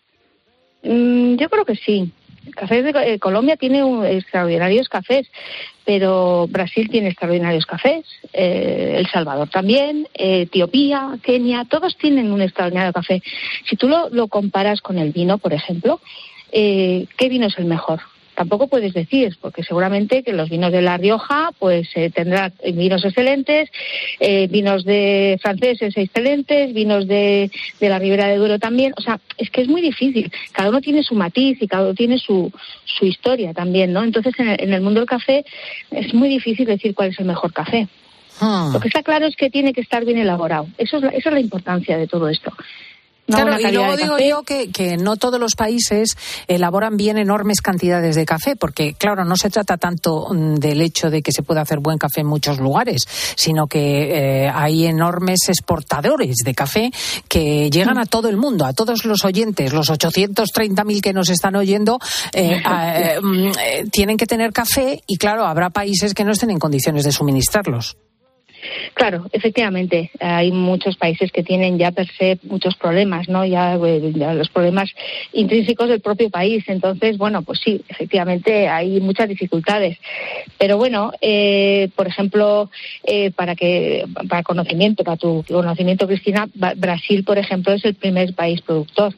Mm, yo creo que sí. El café de eh, Colombia tiene un, extraordinarios cafés, pero Brasil tiene extraordinarios cafés, eh, El Salvador también, eh, Etiopía, Kenia, todos tienen un extraordinario café. Si tú lo, lo comparas con el vino, por ejemplo, eh, ¿qué vino es el mejor? Tampoco puedes decir, porque seguramente que los vinos de La Rioja pues eh, tendrán vinos excelentes, eh, vinos de franceses excelentes, vinos de, de la Ribera de Duero también. O sea, es que es muy difícil. Cada uno tiene su matiz y cada uno tiene su, su historia también, ¿no? Entonces, en el, en el mundo del café es muy difícil decir cuál es el mejor café. Hmm. Lo que está claro es que tiene que estar bien elaborado. Eso es la, esa es la importancia de todo esto. Claro, y luego digo yo que, que no todos los países elaboran bien enormes cantidades de café, porque, claro, no se trata tanto del hecho de que se pueda hacer buen café en muchos lugares, sino que eh, hay enormes exportadores de café que llegan a todo el mundo, a todos los oyentes, los ochocientos treinta mil que nos están oyendo, eh, eh, eh, tienen que tener café y, claro, habrá países que no estén en condiciones de suministrarlos. Claro, efectivamente, hay muchos países que tienen ya per se muchos problemas, ¿no? Ya, ya los problemas intrínsecos del propio país. Entonces, bueno, pues sí, efectivamente hay muchas dificultades. Pero bueno, eh, por ejemplo, eh, para que para conocimiento, para tu conocimiento, Cristina, Brasil, por ejemplo, es el primer país productor.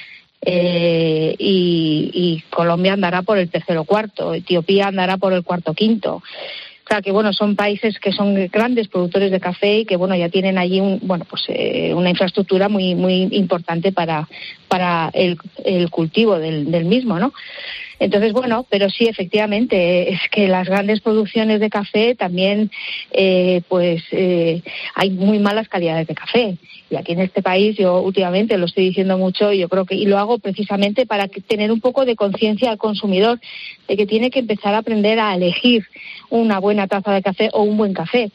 Eh, y, y Colombia andará por el tercero o cuarto, Etiopía andará por el cuarto o quinto. sea, que bueno, son países que son grandes productores de café y que bueno, ya tienen allí un, bueno, pues eh, una infraestructura muy muy importante para para el, el cultivo del, del mismo, ¿no? Entonces, bueno, pero sí, efectivamente, es que las grandes producciones de café también, eh, pues, eh, hay muy malas calidades de café. Y aquí en este país, yo últimamente lo estoy diciendo mucho, y yo creo que, y lo hago precisamente para que, tener un poco de conciencia al consumidor de que tiene que empezar a aprender a elegir una buena taza de café o un buen café.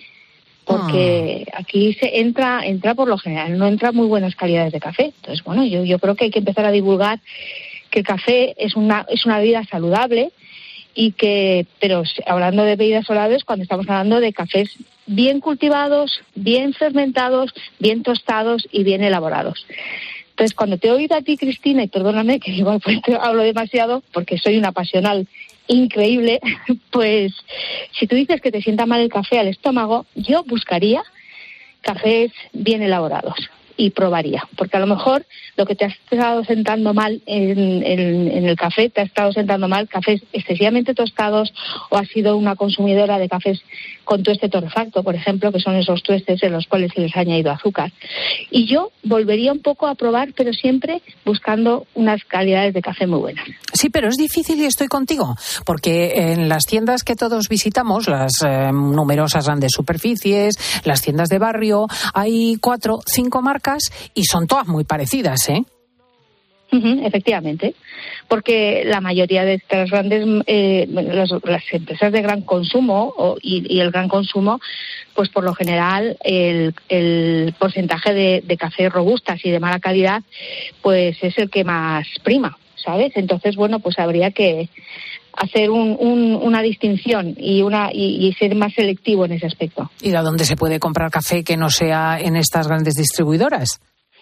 Porque ah. aquí se entra, entra por lo general, no entra muy buenas calidades de café. Entonces, bueno, yo, yo creo que hay que empezar a divulgar que el café es una es una bebida saludable y que, pero hablando de bebidas saludables, cuando estamos hablando de cafés bien cultivados, bien fermentados, bien tostados y bien elaborados. Entonces, cuando te he oído a ti, Cristina, y perdóname que igual pues te hablo demasiado porque soy una pasional increíble, pues si tú dices que te sienta mal el café al estómago, yo buscaría cafés bien elaborados y probaría, porque a lo mejor lo que te ha estado sentando mal en, en, en el café, te ha estado sentando mal cafés excesivamente tostados, o has sido una consumidora de cafés con tueste torrefacto, por ejemplo, que son esos tuestes en los cuales se les ha añadido azúcar. Y yo volvería un poco a probar, pero siempre buscando unas calidades de café muy buenas. Sí, pero es difícil y estoy contigo, porque en las tiendas que todos visitamos, las eh, numerosas grandes superficies, las tiendas de barrio, hay cuatro, cinco marcas y son todas muy parecidas, ¿eh? Uh-huh, efectivamente, porque la mayoría de estas grandes, eh, las, las empresas de gran consumo o, y, y el gran consumo, pues por lo general el, el porcentaje de, de café robustas y de mala calidad, pues es el que más prima, ¿sabes? Entonces, bueno, pues habría que hacer un, un, una distinción y una y, y ser más selectivo en ese aspecto. ¿Y de dónde se puede comprar café que no sea en estas grandes distribuidoras?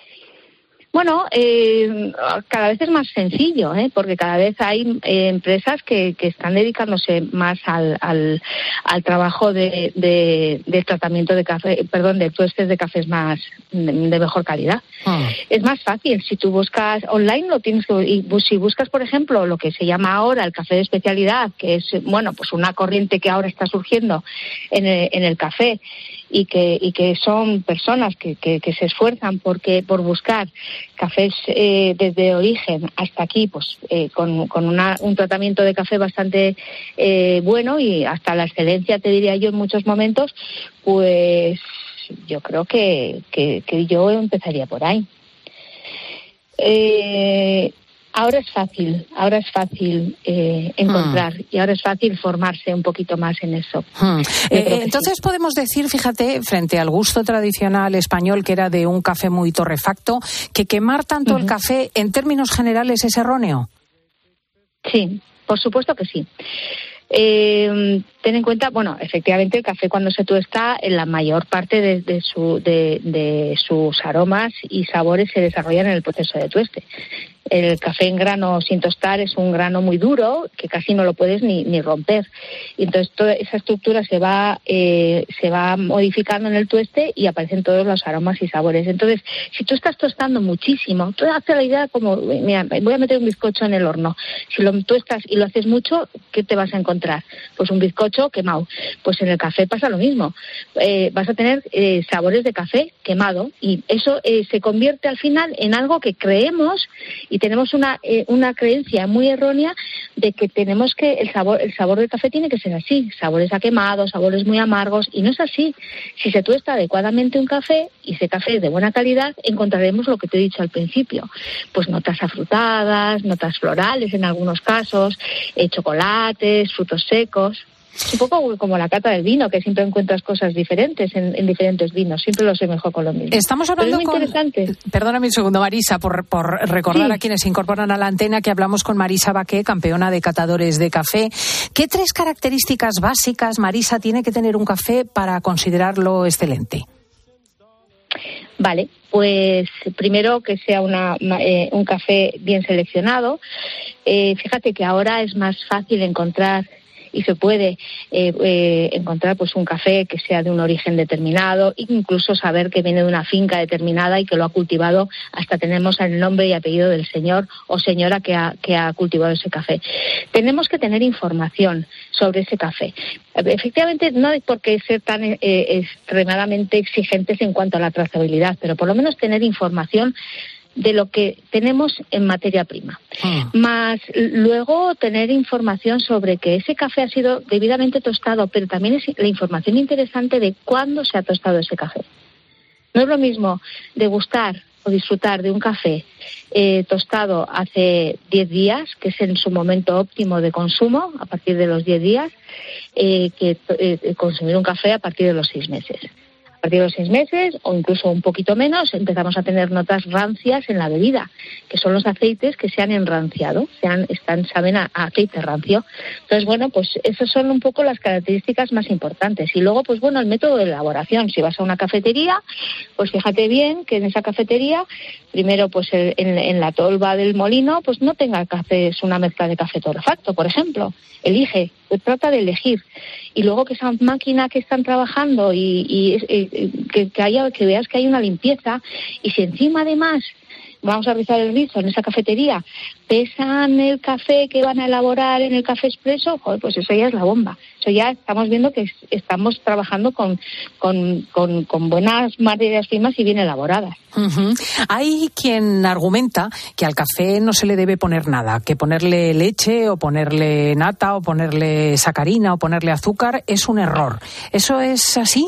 Bueno, eh, cada vez es más sencillo, ¿eh? Porque cada vez hay eh, empresas que, que están dedicándose más al, al, al trabajo de, de, de tratamiento de café, perdón, de tuestes de cafés más de, de mejor calidad. Ah. Es más fácil. Si tú buscas online, lo tienes que, y si buscas, por ejemplo, lo que se llama ahora el café de especialidad, que es, bueno, pues una corriente que ahora está surgiendo en el, en el café, y que y que son personas que, que, que se esfuerzan porque por buscar cafés eh, desde origen hasta aquí, pues eh, con, con una, un tratamiento de café bastante eh, bueno y hasta la excelencia, te diría yo, en muchos momentos, pues yo creo que, que, que yo empezaría por ahí. Eh, Ahora es fácil, ahora es fácil eh, encontrar hmm. y ahora es fácil formarse un poquito más en eso. Hmm. Eh, entonces sí. Podemos decir, fíjate, frente al gusto tradicional español que era de un café muy torrefacto, que quemar tanto uh-huh. el café en términos generales es erróneo. Sí, por supuesto que sí. Eh, ten en cuenta, bueno, efectivamente el café cuando se tuesta, en la mayor parte de, de, su, de, de sus aromas y sabores se desarrollan en el proceso de tueste. El café en grano sin tostar es un grano muy duro que casi no lo puedes ni, ni romper. Y entonces toda esa estructura se va eh, se va modificando en el tueste y aparecen todos los aromas y sabores. Entonces, si tú estás tostando muchísimo, tú haces la idea como, mira, voy a meter un bizcocho en el horno. Si lo tuestas y lo haces mucho, ¿qué te vas a encontrar? Pues un bizcocho quemado. Pues en el café pasa lo mismo. Eh, vas a tener eh, sabores de café quemado y eso eh, se convierte al final en algo que creemos y tenemos una eh, una creencia muy errónea de que tenemos que el sabor el sabor del café tiene que ser así, sabores a quemado, sabores muy amargos, y no es así. Si se tuesta adecuadamente un café y ese café es de buena calidad, encontraremos lo que te he dicho al principio, pues notas afrutadas, notas florales en algunos casos, eh, chocolates, frutos secos. Un poco como la cata del vino, que siempre encuentras cosas diferentes en, en diferentes vinos. Siempre lo sé mejor con lo mismo. Estamos hablando con... interesante. Perdóname un segundo, Marisa, por, por recordar sí. a quienes se incorporan a la antena que hablamos con Marisa Baqué, campeona de catadores de café. ¿Qué tres características básicas, Marisa, tiene que tener un café para considerarlo excelente? Vale, pues primero que sea una, eh, un café bien seleccionado. Eh, fíjate que ahora es más fácil encontrar y se puede eh, eh, encontrar pues un café que sea de un origen determinado, incluso saber que viene de una finca determinada y que lo ha cultivado, hasta tenemos el nombre y apellido del señor o señora que ha, que ha cultivado ese café. Tenemos que tener información sobre ese café. Efectivamente, no hay por qué ser tan eh, extremadamente exigentes en cuanto a la trazabilidad, pero por lo menos tener información de lo que tenemos en materia prima. Ah. Más luego tener información sobre que ese café ha sido debidamente tostado, pero también es la información interesante de cuándo se ha tostado ese café. No es lo mismo degustar o disfrutar de un café eh, tostado hace diez días, que es en su momento óptimo de consumo, a partir de los diez días, eh, que eh, consumir un café a partir de los seis meses. A partir de los seis meses, o incluso un poquito menos, empezamos a tener notas rancias en la bebida, que son los aceites que se han enranciado, se han, están, saben a, a aceite rancio. Entonces, bueno, pues esas son un poco las características más importantes. Y luego, pues bueno, el método de elaboración. Si vas a una cafetería, pues fíjate bien que en esa cafetería, primero, pues el, en, en la tolva del molino, pues no tenga café, es una mezcla de café torrefacto, por ejemplo. Elige, trata de elegir. Y luego que esa máquina que están trabajando y, y eh, que, que haya, que veas que hay una limpieza, y si encima además vamos a rizar el rizo en esa cafetería, pesan el café que van a elaborar en el café expreso, joder, pues eso ya es la bomba. Eso ya estamos viendo que estamos trabajando con, con, con, con buenas materias primas y bien elaboradas. Uh-huh. Hay quien argumenta que al café no se le debe poner nada, que ponerle leche o ponerle nata o ponerle sacarina o ponerle azúcar es un error. ¿Eso es así?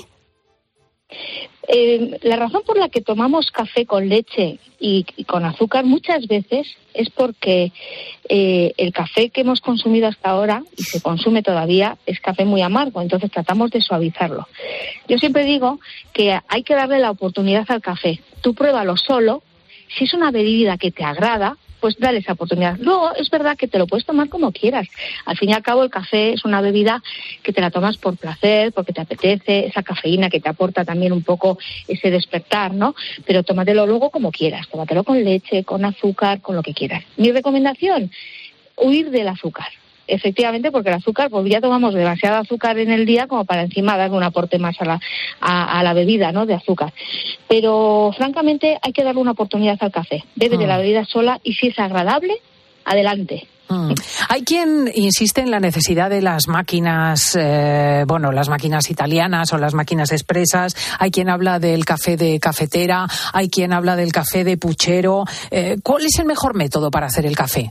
Eh, la razón por la que tomamos café con leche y, y con azúcar muchas veces es porque eh, el café que hemos consumido hasta ahora, y se consume todavía, es café muy amargo, entonces tratamos de suavizarlo. Yo siempre digo que hay que darle la oportunidad al café. Tú pruébalo solo, si es una bebida que te agrada, pues dale esa oportunidad. Luego, es verdad que te lo puedes tomar como quieras. Al fin y al cabo, el café es una bebida que te la tomas por placer, porque te apetece, esa cafeína que te aporta también un poco ese despertar, ¿no? Pero tómatelo luego como quieras. Tómatelo con leche, con azúcar, con lo que quieras. Mi recomendación, huir del azúcar. Efectivamente, porque el azúcar, pues ya tomamos demasiado azúcar en el día como para encima darle un aporte más a la, a, a la bebida, ¿no?, de azúcar. Pero, francamente, hay que darle una oportunidad al café. Bebe mm. de la bebida sola y si es agradable, adelante. Mm. Hay quien insiste en la necesidad de las máquinas, eh, bueno, las máquinas italianas o las máquinas expresas. Hay quien habla del café de cafetera, hay quien habla del café de puchero. Eh, ¿Cuál es el mejor método para hacer el café?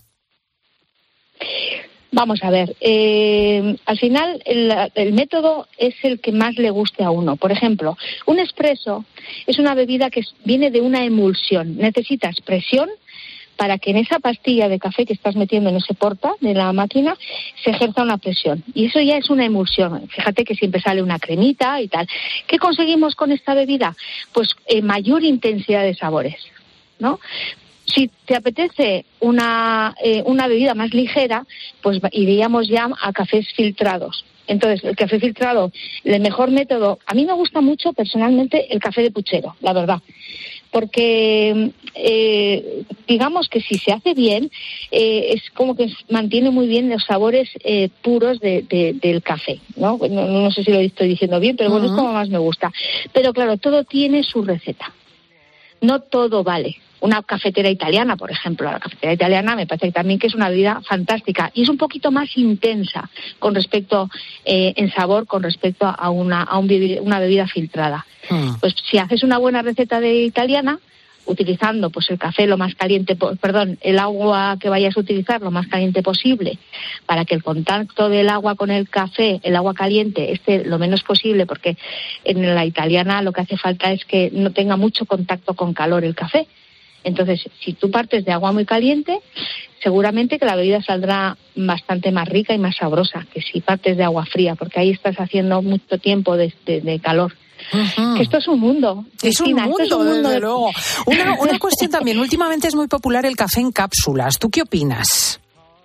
Vamos a ver, eh, al final el, el método es el que más le guste a uno. Por ejemplo, un espresso es una bebida que viene de una emulsión. Necesitas presión para que en esa pastilla de café que estás metiendo en ese porta de la máquina se ejerza una presión. Y eso ya es una emulsión. Fíjate que siempre sale una cremita y tal. ¿Qué conseguimos con esta bebida? Pues eh, mayor intensidad de sabores, ¿no? Si te apetece una, eh, una bebida más ligera, pues iríamos ya a cafés filtrados. Entonces, el café filtrado, el mejor método, a mí me gusta mucho personalmente el café de puchero, la verdad. Porque eh, digamos que si se hace bien, eh, es como que mantiene muy bien los sabores eh, puros de, de, del café, ¿no? ¿no? No sé si lo estoy diciendo bien, pero bueno, uh-huh. es como más me gusta. Pero claro, todo tiene su receta. No todo vale. Una cafetera italiana, por ejemplo, la cafetera italiana me parece también que es una bebida fantástica y es un poquito más intensa con respecto, eh, en sabor, con respecto a una, a un bebida, una bebida filtrada. Mm. Pues si haces una buena receta de italiana, utilizando pues el café lo más caliente, perdón, el agua que vayas a utilizar lo más caliente posible, para que el contacto del agua con el café, el agua caliente, esté lo menos posible, porque en la italiana lo que hace falta es que no tenga mucho contacto con calor el café. Entonces, si tú partes de agua muy caliente, seguramente que la bebida saldrá bastante más rica y más sabrosa que si partes de agua fría, porque ahí estás haciendo mucho tiempo de, de, de calor. Uh-huh. Que esto es un mundo. Es un mundo, es un mundo desde de... luego. Una, una cuestión también, últimamente es muy popular el café en cápsulas. ¿Tú qué opinas?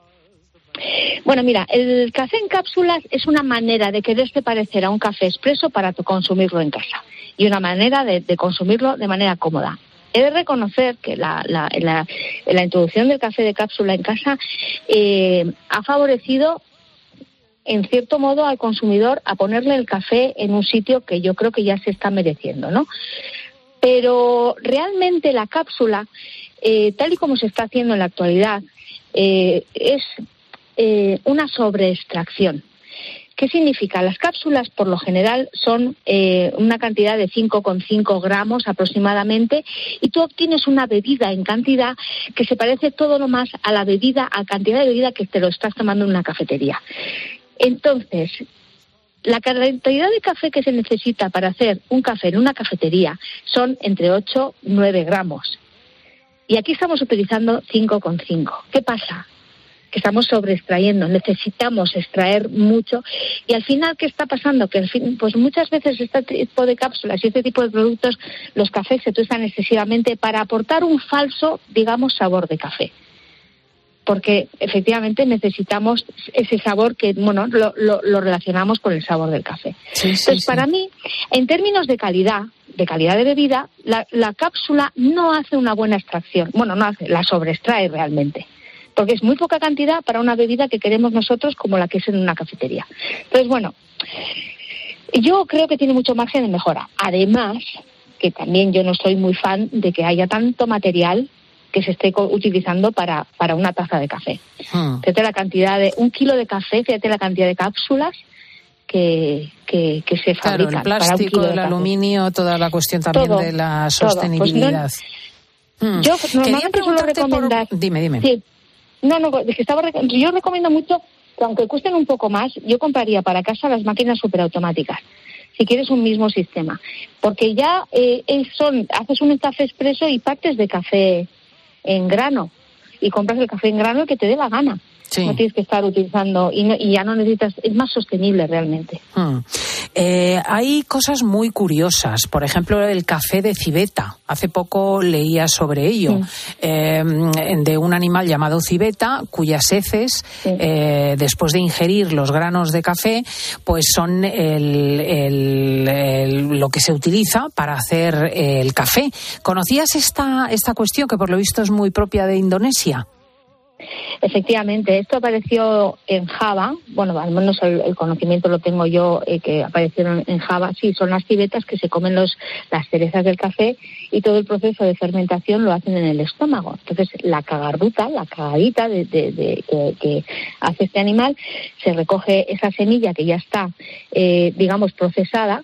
Bueno, mira, el café en cápsulas es una manera de quererse parecer a un café expreso para consumirlo en casa. Y una manera de, de consumirlo de manera cómoda. He de reconocer que la, la, la, la introducción del café de cápsula en casa eh, ha favorecido, en cierto modo, al consumidor a ponerle el café en un sitio que yo creo que ya se está mereciendo, ¿no? Pero realmente la cápsula, eh, tal y como se está haciendo en la actualidad, eh, es eh, una sobreextracción. ¿Qué significa? Las cápsulas, por lo general, son eh, una cantidad de cinco coma cinco gramos aproximadamente, y tú obtienes una bebida en cantidad que se parece todo lo más a la bebida, a cantidad de bebida que te lo estás tomando en una cafetería. Entonces, la cantidad de café que se necesita para hacer un café en una cafetería son entre ocho y nueve gramos. Y aquí estamos utilizando cinco coma cinco. ¿Qué pasa? Que estamos sobreextrayendo, necesitamos extraer mucho, y al final, ¿qué está pasando? Que al fin, pues muchas veces este tipo de cápsulas y este tipo de productos, los cafés se utilizan excesivamente para aportar un falso, digamos, sabor de café. Porque efectivamente necesitamos ese sabor que, bueno, lo, lo, lo relacionamos con el sabor del café. Sí, sí, Entonces, sí. para mí, en términos de calidad, de calidad de bebida, la, la cápsula no hace una buena extracción. Bueno, no hace, la sobreextrae realmente. Porque es muy poca cantidad para una bebida que queremos nosotros como la que es en una cafetería. Entonces, bueno, yo creo que tiene mucho margen de mejora. Además, que también yo no soy muy fan de que haya tanto material que se esté utilizando para, para una taza de café. Hmm. Fíjate la cantidad de... Un kilo de café, fíjate la cantidad de cápsulas que, que, que se claro, fabrican. Claro, el plástico, para un kilo el de aluminio, toda la cuestión también todo, de la sostenibilidad. Pues no, yo normalmente suelo recomendar... Por... Dime, dime. Sí. No, no, es que estaba, yo recomiendo mucho que aunque cuesten un poco más, yo compraría para casa las máquinas superautomáticas, si quieres un mismo sistema. Porque ya eh, son, haces un café expreso y partes de café en grano. Y compras el café en grano el que te dé la gana. Sí. No tienes que estar utilizando y, no, y ya no necesitas, es más sostenible realmente. Hmm. Eh, hay cosas muy curiosas, por ejemplo el café de civeta. Hace poco leía sobre ello, sí. eh, de un animal llamado civeta cuyas heces, sí. eh, después de ingerir los granos de café, pues son el, el, el, lo que se utiliza para hacer el café. ¿Conocías esta, esta cuestión que por lo visto es muy propia de Indonesia? Efectivamente, esto apareció en Java, bueno, al menos el, el conocimiento lo tengo yo, eh, que aparecieron en Java. Sí, son las civetas que se comen los, las cerezas del café, y todo el proceso de fermentación lo hacen en el estómago. Entonces, la cagarduta, la cagadita de, de, de, de, que hace este animal, se recoge esa semilla que ya está, eh, digamos, procesada,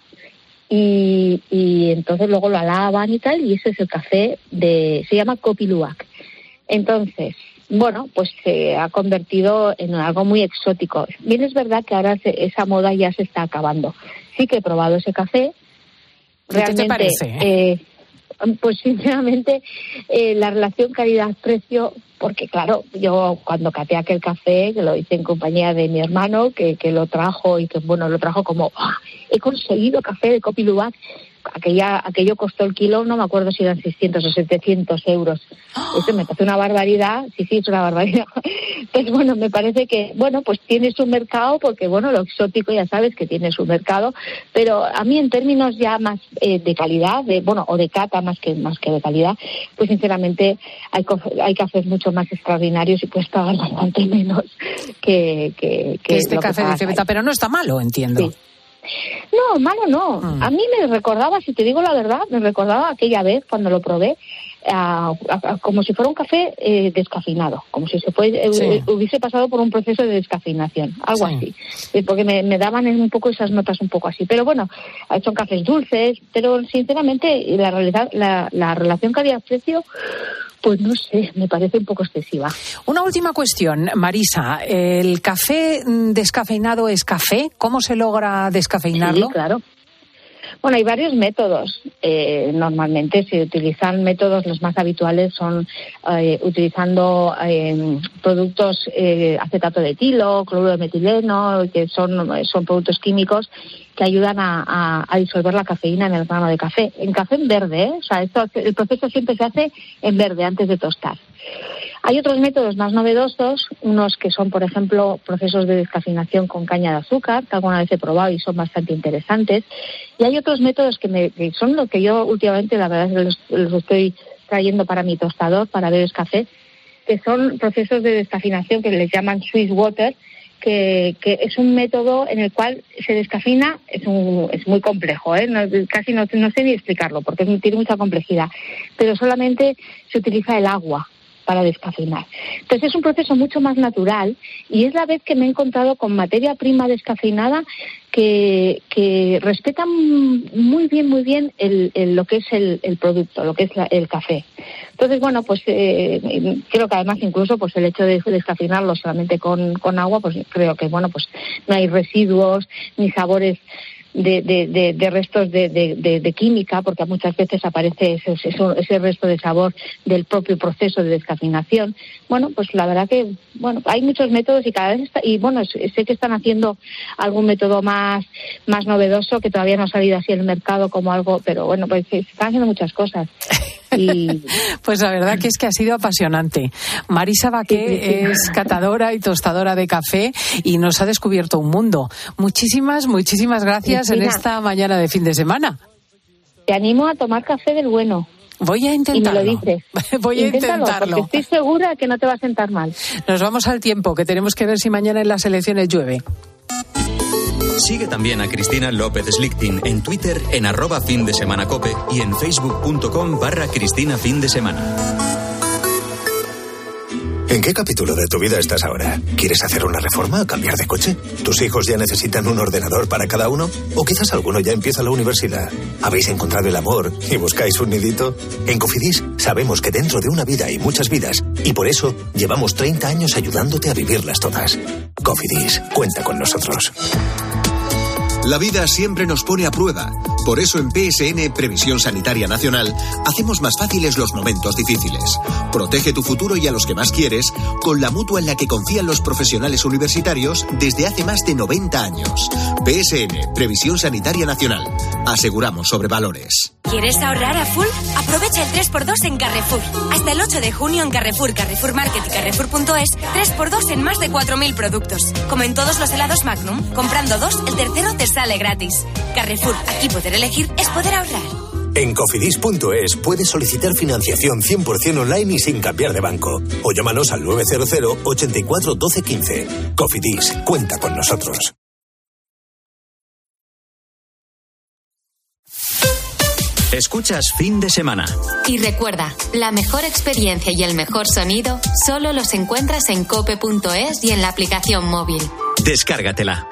y, y entonces luego lo lavan y tal, y ese es el café de, se llama Kopi Luwak. Entonces, bueno, pues se ha convertido en algo muy exótico. Bien, es verdad que ahora se, esa moda ya se está acabando. Sí que he probado ese café. Realmente, ¿qué te parece? Eh, pues sinceramente, eh, la relación calidad-precio, porque claro, yo cuando caté aquel café, que lo hice en compañía de mi hermano, que, que lo trajo y que, bueno, lo trajo como, ¡oh, he conseguido café de Kopi Luwak! Aquella, aquello costó el kilo, no me acuerdo si eran seiscientos o setecientos euros. ¡Oh! Esto me parece una barbaridad, sí, sí, es una barbaridad. Pues bueno, me parece que, bueno, pues tiene su mercado, porque bueno, lo exótico ya sabes que tiene su mercado, pero a mí en términos ya más eh, de calidad, de bueno, o de cata más que más que de calidad, pues sinceramente hay, hay cafés mucho más extraordinarios y puedes pagar bastante menos que, que, que este café de civeta, pero no está malo, entiendo. Sí. No, malo no. Mm. A mí me recordaba, si te digo la verdad, me recordaba aquella vez cuando lo probé, a, a, a, como si fuera un café eh, descafeinado, como si se fue, sí. eh, hubiese pasado por un proceso de descafeinación, algo sí. así. Eh, porque me, me daban un poco esas notas un poco así. Pero bueno, son cafés dulces, pero sinceramente la realidad, la, la relación calidad-precio, pues no sé, me parece un poco excesiva. Una última cuestión, Marisa. ¿El café descafeinado es café? ¿Cómo se logra descafeinarlo? Sí, claro. Bueno, hay varios métodos. Eh, normalmente se utilizan métodos, los más habituales son eh, utilizando eh, productos, eh, acetato de etilo, cloruro de metileno, que son, son productos químicos que ayudan a, a, a disolver la cafeína en el grano de café. En café en verde, ¿eh? O sea, esto, el proceso siempre se hace en verde antes de tostar. Hay otros métodos más novedosos, unos que son, por ejemplo, procesos de descafeinación con caña de azúcar, que alguna vez he probado y son bastante interesantes. Y hay otros métodos que, me, que son los que yo últimamente, la verdad, los, los estoy trayendo para mi tostador, para beber café, que son procesos de descafeinación que les llaman Swiss Water, que, que es un método en el cual se descafeina, es, un, es muy complejo, ¿eh? No, casi no, no sé ni explicarlo porque tiene mucha complejidad, pero solamente se utiliza el agua. para descafeinar. Entonces es un proceso mucho más natural y es la vez que me he encontrado con materia prima descafeinada que, que respetan muy bien, muy bien el, el, lo que es el, el producto, lo que es la, el café. Entonces, bueno, pues eh, creo que además incluso pues el hecho de descafeinarlo solamente con, con agua, pues creo que, bueno, pues no hay residuos ni sabores De, de, de, de restos de, de, de, de química, porque muchas veces aparece ese, ese, ese resto de sabor del propio proceso de descafeinación. Bueno, pues la verdad que, bueno, hay muchos métodos y cada vez está, y bueno, sé que están haciendo algún método más, más novedoso que todavía no ha salido así en el mercado como algo, pero bueno, pues se están haciendo muchas cosas. Y... Pues la verdad que es que ha sido apasionante. Marisa Baqué sí, sí, sí. es catadora y tostadora de café y nos ha descubierto un mundo. Muchísimas, muchísimas gracias Cristina, en esta mañana de fin de semana. Te animo a tomar café del bueno. Voy a intentarlo. Y me lo dices. Voy a Inténtalo, intentarlo. Porque estoy segura que no te va a sentar mal. Nos vamos al tiempo, que tenemos que ver si mañana en las elecciones llueve. Sigue también a Cristina López Slichting en Twitter en arroba fin de semana cope y en facebook.com barra Cristina fin de semana. ¿En qué capítulo de tu vida estás ahora? ¿Quieres hacer una reforma o cambiar de coche? ¿Tus hijos ya necesitan un ordenador para cada uno? ¿O quizás alguno ya empieza la universidad? ¿Habéis encontrado el amor y buscáis un nidito? En Cofidis sabemos que dentro de una vida hay muchas vidas y por eso llevamos treinta años ayudándote a vivirlas todas. Cofidis, cuenta con nosotros. La vida siempre nos pone a prueba. Por eso en P S N Previsión Sanitaria Nacional hacemos más fáciles los momentos difíciles. Protege tu futuro y a los que más quieres con la mutua en la que confían los profesionales universitarios desde hace más de noventa años. P S N Previsión Sanitaria Nacional. Aseguramos sobre valores. ¿Quieres ahorrar a full? Aprovecha el tres por dos en Carrefour. Hasta el ocho de junio en Carrefour, Carrefour Market y Carrefour punto es, tres por dos en más de cuatro mil productos. Como en todos los helados Magnum, comprando dos, el tercero te sale gratis. Carrefour, aquí poder elegir es poder ahorrar. En Cofidis punto es puedes solicitar financiación cien por ciento online y sin cambiar de banco. O llámanos al nueve cero cero, ochenta y cuatro, doce, quince. Cofidis, cuenta con nosotros. Escuchas Fin de Semana. Y recuerda, la mejor experiencia y el mejor sonido solo los encuentras en cope punto es y en la aplicación móvil. Descárgatela.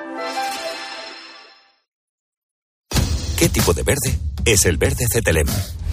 ¿Qué tipo de verde es el verde Cetelem?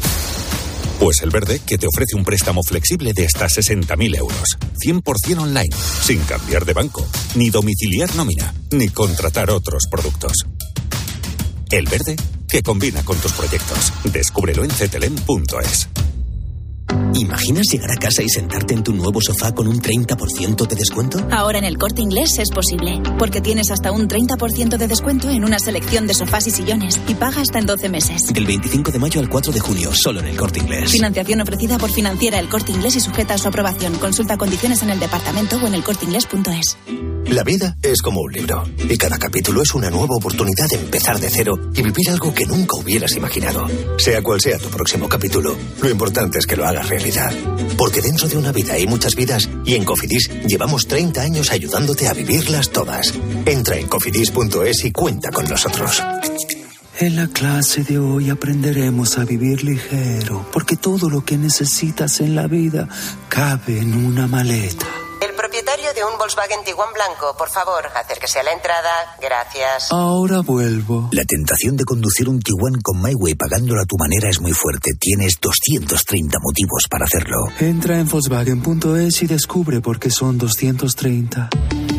Pues el verde que te ofrece un préstamo flexible de hasta sesenta mil euros, cien por ciento online, sin cambiar de banco, ni domiciliar nómina, ni contratar otros productos. El verde que combina con tus proyectos. Descúbrelo en cetelem punto es. ¿Imaginas llegar a casa y sentarte en tu nuevo sofá con un treinta por ciento de descuento? Ahora en el Corte Inglés es posible, porque tienes hasta un treinta por ciento de descuento en una selección de sofás y sillones y paga hasta en doce meses. Del veinticinco de mayo al cuatro de junio, solo en el Corte Inglés. Financiación ofrecida por Financiera El Corte Inglés y sujeta a su aprobación. Consulta condiciones en el departamento o en el corte inglés punto es. La vida es como un libro y cada capítulo es una nueva oportunidad de empezar de cero y vivir algo que nunca hubieras imaginado. Sea cual sea tu próximo capítulo, lo importante es que lo hagas realidad. Porque dentro de una vida hay muchas vidas y en Cofidis llevamos treinta años ayudándote a vivirlas todas. Entra en cofidis punto es y cuenta con nosotros. En la clase de hoy aprenderemos a vivir ligero, porque todo lo que necesitas en la vida cabe en una maleta. El propietario de un Volkswagen Tiguan blanco, por favor, acérquese a la entrada. Gracias. Ahora vuelvo. La tentación de conducir un Tiguan con MyWay pagándolo a tu manera es muy fuerte. Tienes doscientos treinta motivos para hacerlo. Entra en Volkswagen punto es y descubre por qué son doscientos treinta.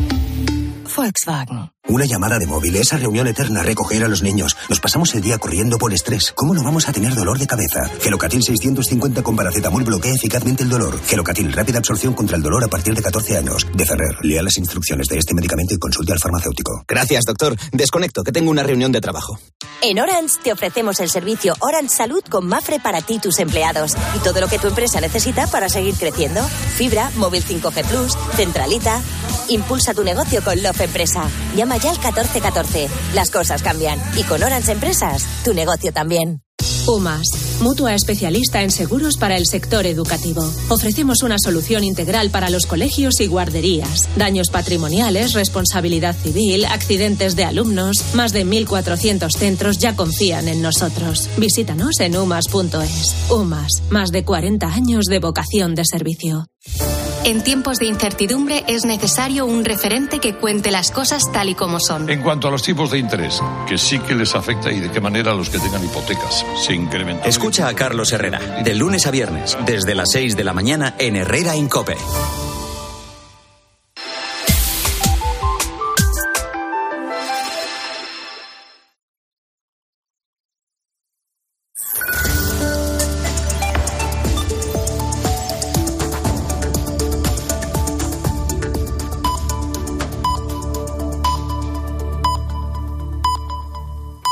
Volkswagen. Una llamada de móvil, esa reunión eterna, recoger a los niños. Nos pasamos el día corriendo por estrés. ¿Cómo no vamos a tener dolor de cabeza? Gelocatil seiscientos cincuenta con paracetamol bloquea eficazmente el dolor. Gelocatil, rápida absorción contra el dolor a partir de catorce años. De Ferrer, lea las instrucciones de este medicamento y consulte al farmacéutico. Gracias, doctor. Desconecto, que tengo una reunión de trabajo. En Orange te ofrecemos el servicio Orange Salud con Mafre para ti y tus empleados. Y todo lo que tu empresa necesita para seguir creciendo. Fibra, móvil cinco G plus, centralita. Impulsa tu negocio con Love Empresa. Llama ya al catorce catorce. Las cosas cambian. Y con Orange Empresas, tu negocio también. UMAS, mutua especialista en seguros para el sector educativo. Ofrecemos una solución integral para los colegios y guarderías. Daños patrimoniales, responsabilidad civil, accidentes de alumnos. Más de mil cuatrocientos centros ya confían en nosotros. Visítanos en umas punto es. UMAS, más de cuarenta años de vocación de servicio. En tiempos de incertidumbre es necesario un referente que cuente las cosas tal y como son. En cuanto a los tipos de interés, que sí que les afecta y de qué manera a los que tengan hipotecas se incrementan. Escucha a Carlos Herrera, de lunes a viernes, desde las seis de la mañana en Herrera en COPE.